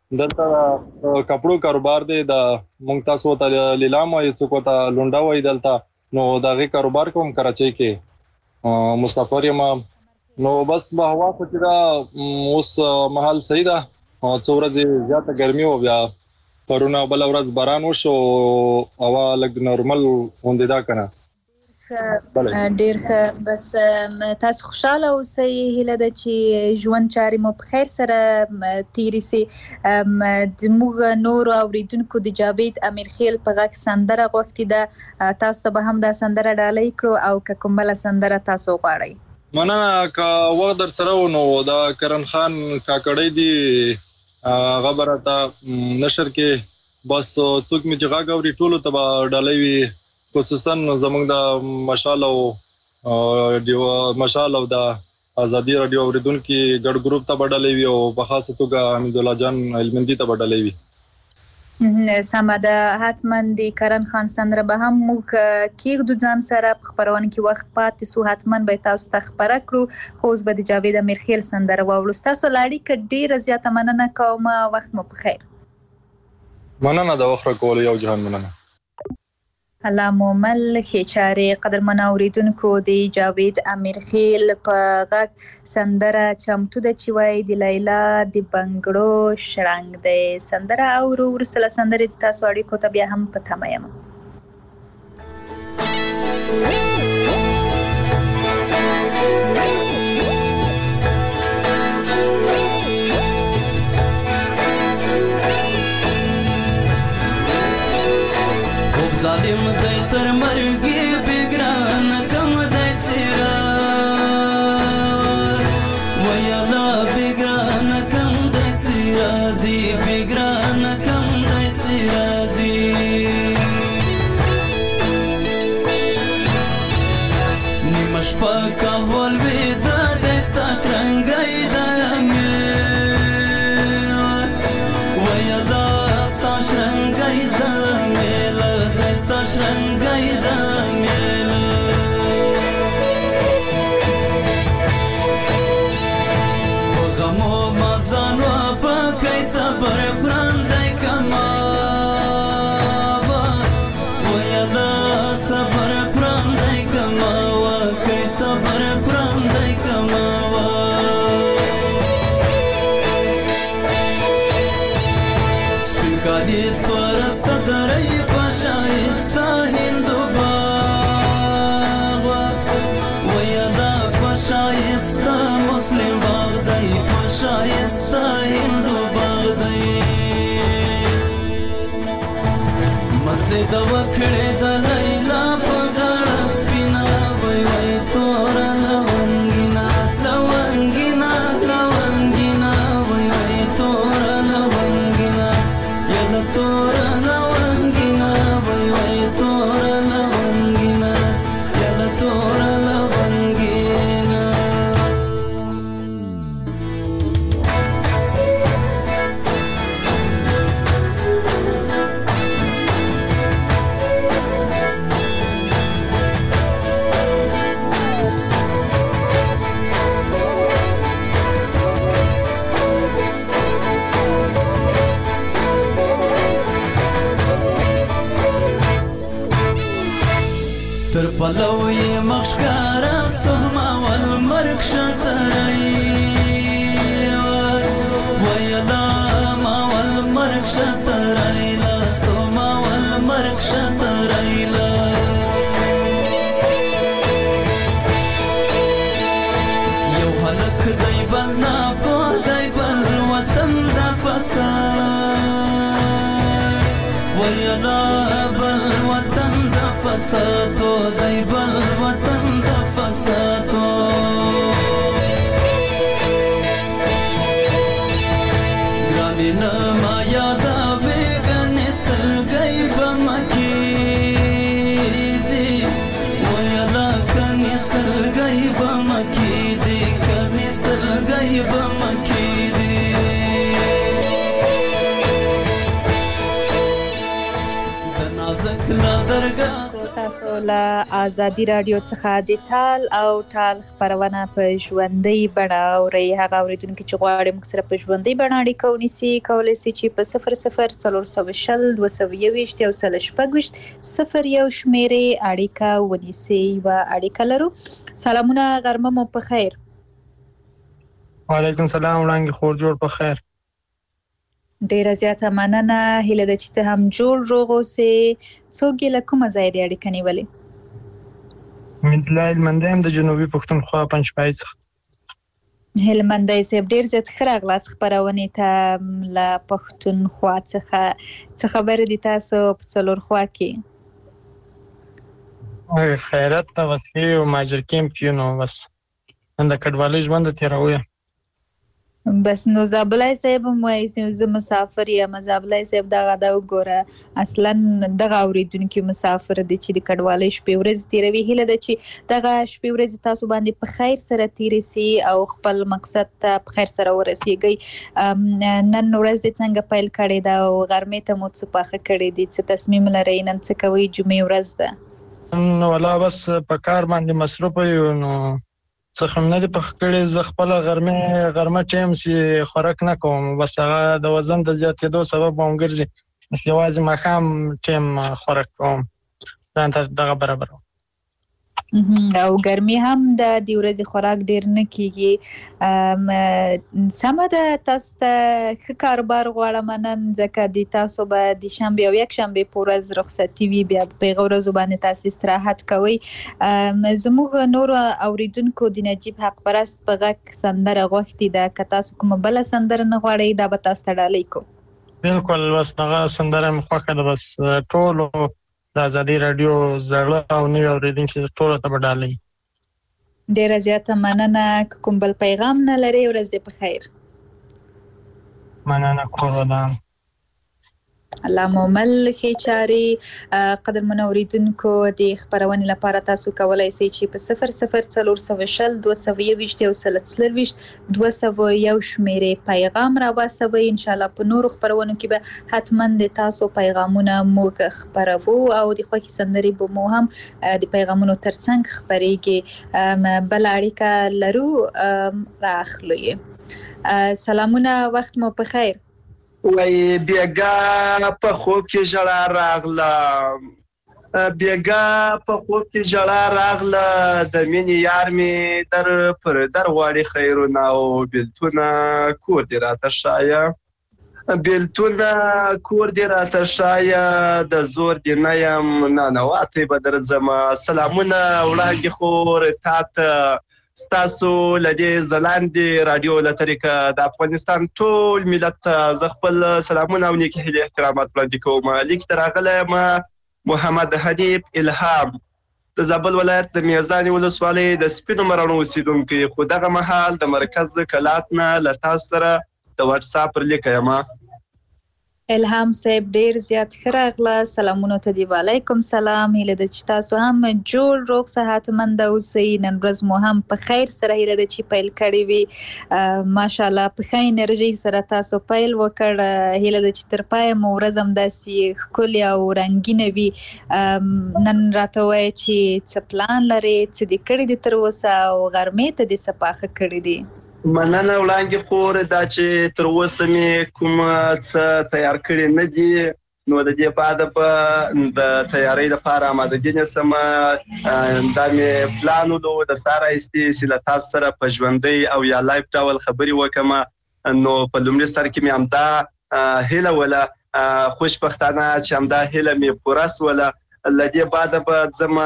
L: دلته کپړو کاروبار دی. د موږ تاسو ته لیلام وایي، څوک ورته لونډه وایي دلته. نو د هغې کاروبار کوم کراچۍ کې. مسافر یم. نو بس به هوا خو چې ده اوس مهال صحیح ده. څو ورځې زیاته ګرمي وه، بیا پرونه بله ورځ باران وشو، هوا لږ نورمل غوندې ده که نه.
E: ډیر ښه. بس تاسو خوشحاله اوسئ. هیله ده چې ژوند چارې مو په خیر سره تیرې سي. زموږ نورو اورېدونکو د جاوید امرخیل په غږ سندره غوښتې ده. تاسو ته به هم دا سندره ډالۍ کړو او که کوم بله سندره تاسو غواړئ.
L: مننه. که وخت در سره و نو د کرن خان کاکړۍ دي هغه برته نشر کې بس څوک می چې غاګ اوري ټولو ته ډالۍ وي خصوصا زموږ د مشال او دیو مشال او د ازادي رادیو اوریدونکو ګډ ګروپ ته ډالۍ وي او په خاصه توګه حمید الله جان علمندي ته ډالۍ وي.
E: سمه ده، حتما د کرن خان سندره به هم موږ کېږدو ځان سره په خپرونه کې وخت پاتې سو، حتما به تاسو ته خپره کړو. خو اوس به د جاوید امیرخیل سندره واورو. ستاسو له اړیکې ډېره زیاته مننه کوم. وخت مو په خیر.
L: مننه د وخت راکولو یو جهان مننه.
E: الله مومل خېچاري قدرمن اوریدونکو د جاوید امیرخیل په غږ سندره چمتو د چوي د لیلا د بنگړو شرنګ د سندره او ورسله سندره د تاسو اړیکو ته بیا هم په تمه یم.
F: ظالم دی تر مرګي بګران کم دی څیرا ویلا بګران کم دی څیرا زی بګران کم دی څیرا زی نیمش پاکا ول ودا دستا شرنګای دامه ویلا ستا شرنګای دامه sta shrangai da mela gamo mazano pa kai sabar frandai kama wa da sabar frandai kama wa kai sabar frandai kama wa spikadi tora sadarai شایسته هندو باغ ویدا پشایسته مسلم باغ دی پشایسته هندو باغ دی مسجد وکړه د لیلا په غاړه سپینا وای وای تور لونګینا لونګینا لونګینا وای وای تور لونګینا یلا تور تر پلوی مخشکارا سهما والمرک شترئی ویلا ما والمرک شترئی لا سهما والمرک شترئی لا یو حلق دی بل ناپو دی بل وطن دا فساد ویلا بل وطن دا فسادو دی بل وطن دا فسادو گرانی نما یادا بیگنی سلگئی بمکی دی ویلا کنی سلگئی بمکی دی کنی سلگئی بمکی دی دنازک لا درگاه
E: تاسو له ازادي رادیو څخه د تال او ټال خبرونه په ژوندۍ بڼه اورئ. هغه اوریدونکي چې غواړي موږ سره په ژوندۍ بڼه اړیکه ونیسي کولی شي چې په صفر صفر څلور سوه شل دوه سوه یوویشت یو سل شپږویشت صفر یو شمېرې اړیکه ونیسي. یوه اړیکه لرو. سلامونه، غرمه مو په خیر.
M: وعلیکم سلام، وړانګې خور جوړ په خیر.
E: ډیره زیاته مننه. هیله ده چې ته هم جوړ روغ اوسې. څوک یې له کومه ځایه دې اړیکه نیولې؟
M: حمیدالله هلمندی یم د جنوبي پښتونخوا پنجپای څخه.
E: هلمندی صاحب ډیر زیات ښه راغلاست خپرونې ته له پښتونخوا څخه. څه خبرې دي تاسو په څلور خوا کې؟
M: خیرت ته وسې او ماجر کیمپ یو نو بس نن د کډوالۍ ژوند تېروو.
E: بس نو زابلای صاحب هم وایي چې زه مسافر یم. زابلای صاحب دغه دا وګوره اصلا دغه اورېدونکي مسافر دي چې د کډوالۍ شپې ورځې تېروي. هیله ده چې دغه شپې ورځې تاسو باندې په خیر سره تېرې سي او خپل مقصد ته په خیر سره ورسېږئ. نن ورځ دې څنګه پیل کړې ده او غرمې ته مو څه پاخه کړي دي؟ څه تصمیم لرئ؟ نن څه کوئ؟ جمعې ورځ ده.
M: نو والله بس په کار باندې مصروفه یو، نو څه هم نه دي پخ کړي. زه خپل غرمه غرمه ټایم سي خوراک نه کوم، بس هغه د وزن د زیاتېدو سبب هم ګرځي، بس یوازې ماښام ټایم خوراک کوم ځان ته دغه برابر.
E: او ګرمي هم د دې ورځې خوراک ډېر نه کېږي. سمه ده، تاسو ته ښه کاروبار غواړم نن، ځکه د تاسو به د شنبې او یکشنبې په ورځ رخصتي وي، بیا په هغه ورځو باندې تاسو استراحت کوئ. زموږ نورو اورېدونکو د نجیب حق پرست په غږ سندره غوښتې ده، که تاسو کومه بله سندره نه غواړئ دا به تاسو ته ډالۍ کوو.
M: بالکل، بس دغه سندره مې خوښه ده. بس ټولو د ازادي راډیو زړه او نوي اورېدونکي ټولو ته به ډالۍ.
E: ډېره زیاته مننه. که کوم بل پیغام نه لرئ، ورځ دې په خیر.
M: مننه، کور ودان.
E: الله مو مل ښې چارې. قدرمنو اورېدونکو، د خپرونې لپاره تاسو کولی شئ چې په صفر صفر څلور سوه شل دوه سوه یوویشت یو سل څلرویشت دوه سوه یو شمېرې پیغام راباسوئ. انشاءالله په نورو خپرونو کې به حتما د تاسو پیغامونه موږ خپروو او د خوښې سندرې به مو هم د پیغامونو ترڅنګ خپرېږي. بله اړیکه لرو، راخلو یې. سلامونه، وخت مو په خیر.
N: وای بیګا په خوب کې ژړا راغله، بیګا په خوب کې ژړا راغله، د مینې یار مې در پر در غواړي خیرونه او بیلتونه کور دې راته ښایه، بیلتونه کور دې راته ښایه، د زور دې نه یم نانواتې به درځمه. سلامونه وړاندې خور تا ته، ستاسو له دې ځلانده راډیو له طریقه د افغانستان ټول ملت ته زه خپل سلامونه او نیکې هیلې احترامات وړاندې کوم. لیک ته راغلی یم محمد حنیف الهام، د زابل ولایت د میزانې ولسوالۍ د سپینو مراڼو اوسېدونکی، خو دغه مهال د مرکز کلات نه له تاسو سره د واټساپ پر لیکه یم.
E: الهام صاحب ډېر زیات ښه راغله. سلامونو ته دی وعلیکم سلام. هیله ده چې تاسو هم جوړ روغ صحتمند اوسئ. نن ورځ مو هم په خیر سره هیله ده چې پیل کړې وي. ماشاءالله په ښه انرژۍ سره تاسو پیل وکړ. هیله ده چې تر پایه مو ورځ هم داسې ښکلې او رنګینه وي. نن راته وایه چې څه پلان لرئ، څه دې کړي دي تر اوسه او غرمې ته دې څه پاخه کړي دي؟
N: مننه وړاندې خور، دا چې تر اوسه مې کوم څه تیار کړي نه دي، نو د دې بعده به د تیارۍ لپاره آمادګي نیسم. دا مې پلان ولو د سهار راهیسې چې له تاسو سره په ژوندۍ او یا لایف ډول خبرې وکړم. نو په لومړي سر کې مې همدا هیله وله، خوشبختانه چې همدا هیله مې پوره سوله. له دې بعده به ځم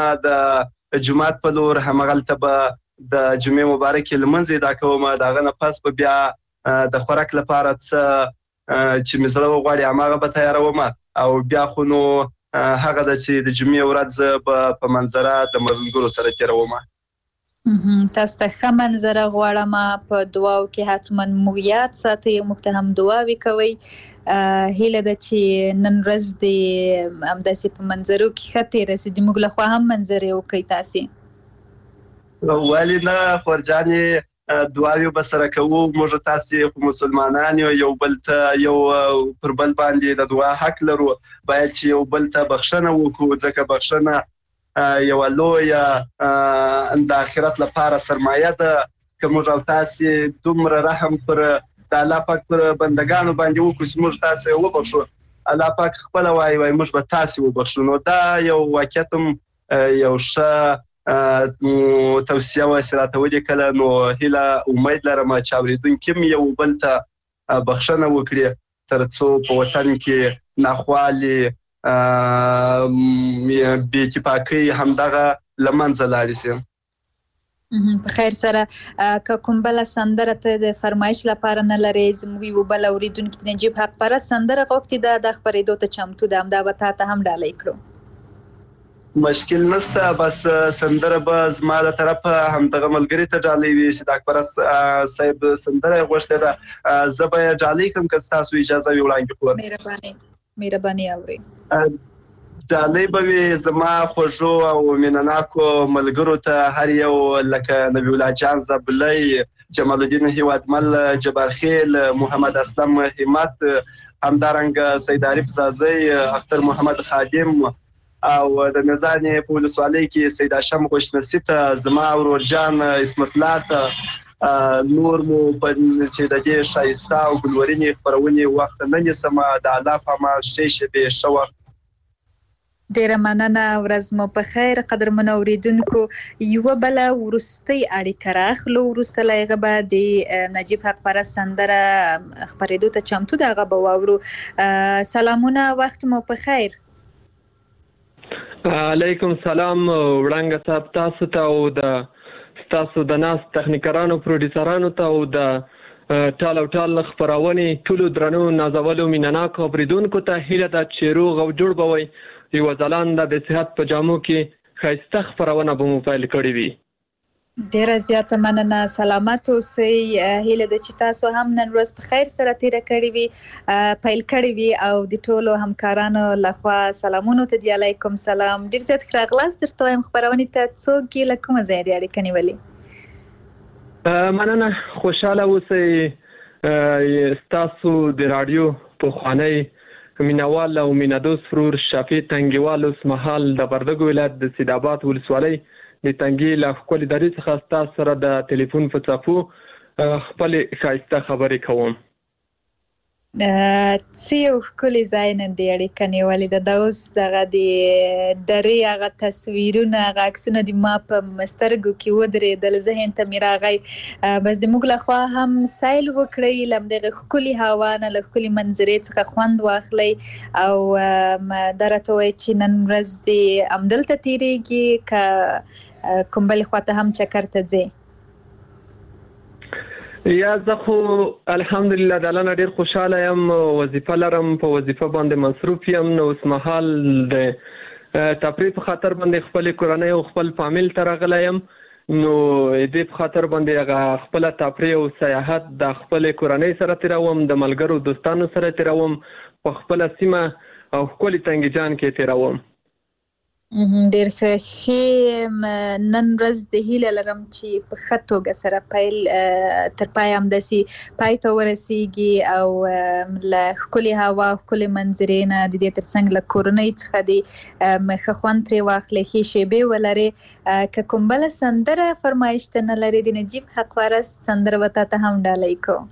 N: د جومات په لور، همغلته به د جمعې مبارکې لمونځ ادا کوم. د هغه نه پس به بیا د خوراک لپاره څه چې مې زړه وغواړي هماغه به تیاروم، او بیا خو نو هغه ده چې د جمعې ورځ به په منظره د ملګرو سره تېروم.
E: تاسو ته ښه منظره غواړم. په دعاو کې حتما موږ یاد ساتئ، موږ ته هم دعاوې کوئ. هیله ده چې نن ورځ د همداسې په منظرو کې ښه تېره سي. د موږ لخوا هم منظرې وکئ تاسې.
N: ولې نه خورجانې، دعاوې به سره کوو. موږ تاسې خو مسلمانان یو، یو بل ته یو پر بل باندې د دعا حق لرو. باید چې یو بل ته بخښنه وکړو، ځکه بخښنه یوه لویه د آخرت لپاره سرمایه ده. که موږ او تاسې دومره رحم پر د الله پاک پر بندګانو باندې وکړو چې موږ تاسې وبخښو، الله پاک خپله وایي وایي موږ به تاسې وبخښو. نو دا یو واقعیت هم یو ښه توصیه وه چې راته ولیکله. نو هیله امید لرم چې اورېدونکي هم یو بل ته بخښنه وکړي، تر څو په وطن کې ناخوالې، بې اتفاقۍ همدغه له منځه لاړې شي.
E: په خیر سره. که کوم بله سندره ته د فرمایش لپاره نه لرئ، زموږ یو بل اورېدونکي د نجیب حق پرست سندره غوښتې ده، دا خپرېدو ته چمتو ده، همدا به تا ته هم ډالۍ کړو.
N: مشکل نشته. بس سندره به زما د طرفه همدغه ملګري ته ډالۍ وي چې د اکبر صاحب سندره یې غوښتې ده، زه به یې ډالۍ کړم که ستاسو اجازه وي وړاندې کړم.
E: مهرباني مهرباني اورئ.
N: ډالۍ به وي زما خوږو او مینناکو ملګرو ته، هر یو لکه نبی الله جان زابلی، جمال الدین هیوادمل، جبار خیل، محمد اسلم همت، همدارنګه سید عارف زازی، اختر محمد خادم او د میزانې په ولسوالۍ کې سید هاشم خوشنصي ته، زما ورور جان اسمت الله ته، نور مو په چې د دې ښایسته او ګلورینې خپرونې وخت نه نیسم، د الله په امان ښې شپې ښه وخت.
E: ډیره مننه، ورځ مو په خیر. قدرمنو اوریدونکو، یوه بله وروستۍ اړیکه راخلو، وروسته له هغه به د نجیب حق پرست سندره خپرېدو ته چمتو ده، هغه به واورو. سلامونه، وخت مو په خیر.
O: علیکم سلام وړانګه صاحب، تاسو ته او د ستاسو د ناست تخنیکرانو پروډیوسرانو ته او د ټال او ټال خپرونې ټولو درنو نازولو مینناکو اوریدونکو ته هیله ده چې روغ او جوړ به وئ. یوه ځلانده د صحت په جامو کې ښایسته خپرونه به مو پیل کړې وي.
E: ډیره زیاته مننه، سلامت اوسئ. هیله ده چې تاسو هم نن ورځ په خیر سره تیره کړې وي، پیل کړې وي، او د ټولو همکارانو لخوا سلامونو ته دی علیکم سلام. ډیر زیات ښه راغلاست. درته وایم خپرونې ته څوک یې له کومه ځایه دې اړیکه نیولې؟
O: مننه، خوشحاله اوسئ. ستاسو د راډیو پخوانی مینوال او مینادوس فرور شفیع تنګیوال اوس مهال د وردګو ولایت د سیدآباد ولسوالۍ د تنګي له ښکلې درې څخه ستاسو سره د ټلیفون په څپو خپلې ښایسته خبرې کوم.
E: څه یو ښکلي ځای نن دې اړیکه نیولې ده. دا اوس دغه د درې هغه تصویرونه، هغه عکسونه د ما په سترګو کې ودرېدل، ذهن ته مې راغی. بس د موږ لخوا هم سیل وکړئ، له همدغې ښکلي هوا نه، له ښکلي منظرې څخه خوند واخلئ، او دا راته ووایئ چې نن ورځ دې همدلته تېرېږي که کوم بلې خواته هم چکر ته ځې؟
O: یا زه خو الحمدلله د الله نه ډېر خوشحاله یم، وظیفه لرم، په وظیفه باندې مصروف یم. نو اوس مهال د تفریح په خاطر باندې خپلې کورنۍ او خپل فامیل ته راغلی یم. نو دې په خاطر باندې هغه خپله تفریح او سیاحت د خپلې کورنۍ سره تېروم، د ملګرو دوستانو سره تېروم، په خپله سیمه او ښکلي تنګي جان کې تېروم.
E: ډېر ښه. ښې نن ورځ د هیله لرم چې په ښه توګه سره پیل تر پایه همداسې پای ته ورسیږي، او له ښکلې هوا، ښکلې منظرې نه، د دې ترڅنګ له کورنۍ څخه دې ښه خوند ترې واخلې، ښې شیبې ولرې. که کوم بله سندره فرمایش ته نه لرې، د نجیب حق پرست سندره به تا ته هم ډالۍ کوو.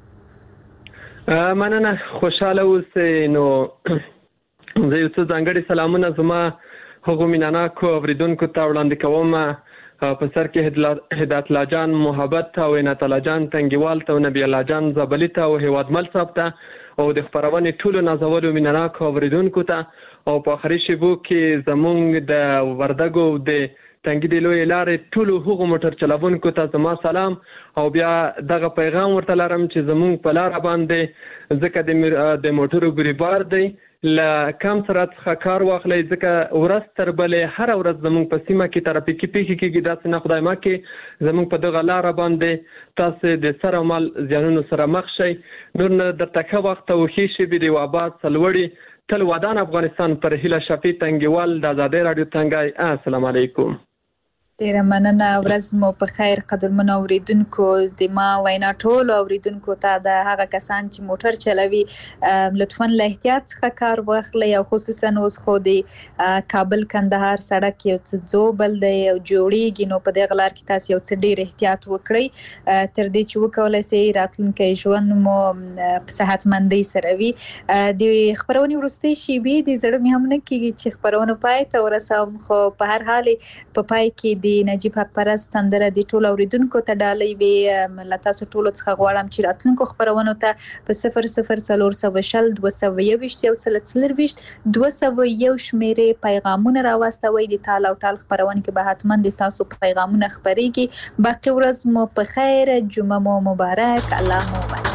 O: مننه، خوشحاله اوسئ. نو زه یو څه ځانګړي سلامونه زما هغو مینناکو اوریدونکو ته وړاندې کوم. په سر کې هدایت الله جان محبت ته، او عنایت الله جان تنګیوال ته، او نبی الله جان زابلي ته، او هیوادمل صاحب ته، او د خپرونې ټولو نازولو مینناکو اوریدونکو ته. او په آخري شیبو کې زموږ د وردګو د تنګي د لویې لارې ټولو هغو موټر چلوونکو ته زما سلام. او بیا دغه پیغام ورته لرم چې زموږ په لاره باندې ځکه د موټرو ګریبار دی، له کم سرعت څخه کار واخلئ، ځکه ورځ تر بلې هره ورځ زموږ په سیمه کې ترافیکي پیښې کېږي. داسې نه خدای مکړي زموږ په دغه لاره باندې تاسې د سر او مال زیانونو سره مخ شئ. نور نه درته ښه وخت او ښې شېبې د یو آباد، سرلوړي، تل ودان افغانستان پر هیله شفیع تنګیوال د ازادۍ راډیو تنګی. السلام علیکم.
E: ډیره مننه، ورځ مو په خیر. قدرمنو اوریدونکو، د ما وینا ټولو اوریدونکو ته د هغه کسان چې موټر چلوي لطفا له احتیاط څخه کار واخلئ، او خصوصا اوس خو د کابل کندهار سړک یو څه ځوبل دی او جوړیږي، نو په دغه لار کې تاسو یو څه ډیر احتیاط وکړئ تر دې چې وکولای شئ راتلونکی ژوند مو په صحتمندۍ سره وي. د خپرونې وروستۍ شیبې د زړه مې هم نه کېږي چې خپرونه پای ته ورسوم، خو په هر حال په پای کې د نجیب حق پرست سندره د ټولو اوریدونکو ته ډالۍ وي. له تاسو ټولو څخه غواړم چې راتلونکو خپرونو ته په صفر صفر څلور سوه شل دوه سوه یوویشت یو سل څلرویشت دوه سوه یو شمېرې پیغامونه راواستوئ. د تال او ټال خپرونه کې به حتما د تاسو پیغامونه خپریږي. باقي ورځ مو په خیر، جمعه مو مبارک، الله مو مبارک.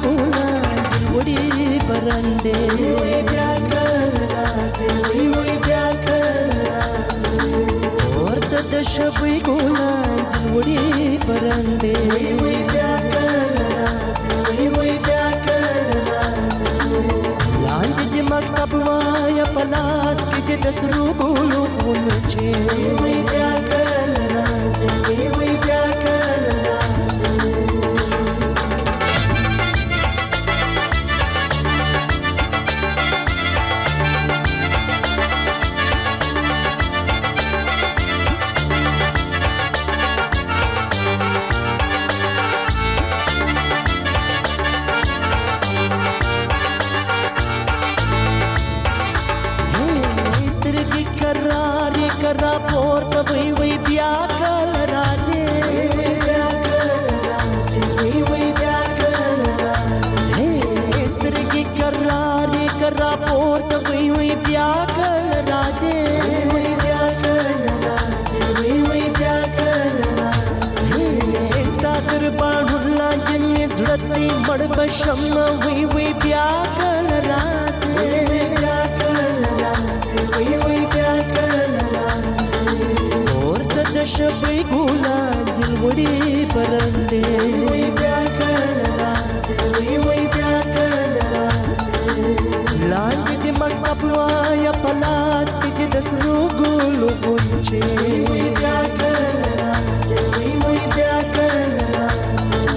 P: ګولا وړي پرنده بیا کل راځي وی وی بیا کل راځي ورته د شپې ګولا وړي پرنده وی وی بیا کل راځي وی وی بیا کل راځي لاندې د مکتب وایا پلاس کې د سرو ګلو غونچې وی بیا کل راځي وی وی بیا کل راځي کرا پورته وی وی بیا کل راځي بیا کل راځي وی وی بیا کل راځي سترګې کرارې کرا پورته وی وی بیا کل راځي وی بیا کل راځي وی وی بیا کل راځي ستر باندې لاندې زړتې مړ بشم وی وی بیا کل راځي وی بیا کل راځي وی وی بیا کل د شپې ګولا دل وړي پرنده وی بیا کل راځي وی وی بیا کل راځي لاندې د مکتب وایا پلاس کې د سرو ګلو غونچې وی بیا کل راځي وی وی بیا کل راځي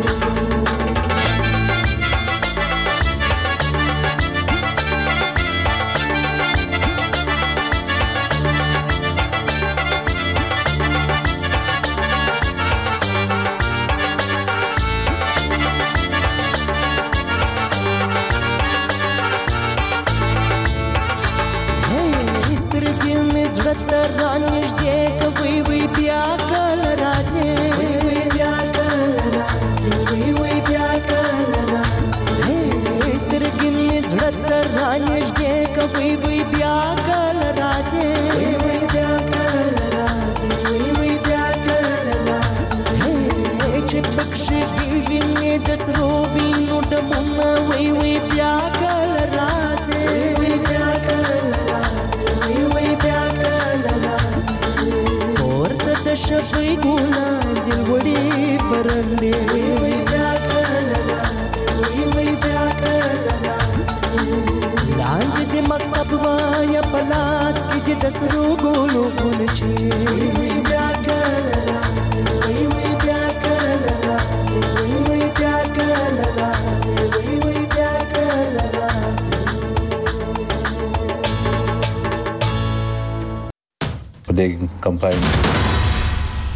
P: رانږدې کوي وی بیا کل راځي وی وی بیا کل راځي وی وی بیا کل راځي سترګې مې زړه ته رانږدې کوي وی بیا کل راځي وی وی بیا کل راځي وی وی بیا کل راځي چې پکښې وینې د سرو وینو ډمونه وی وی بیا کل راځي وی وی بیا کل راځي وی وی بیا کل شپې ګولا دل وړي پرنده وی وی بیا کل راځي وی وی بیا کل راځي لاندې د مکتب وایا پلاس کې د سرو ګلو غونچې وی وی بیا کل راځي وی وی بیا کل راځي وی وی بیا کل راځي وی وی بیا کل راځي
B: په دې کمپاین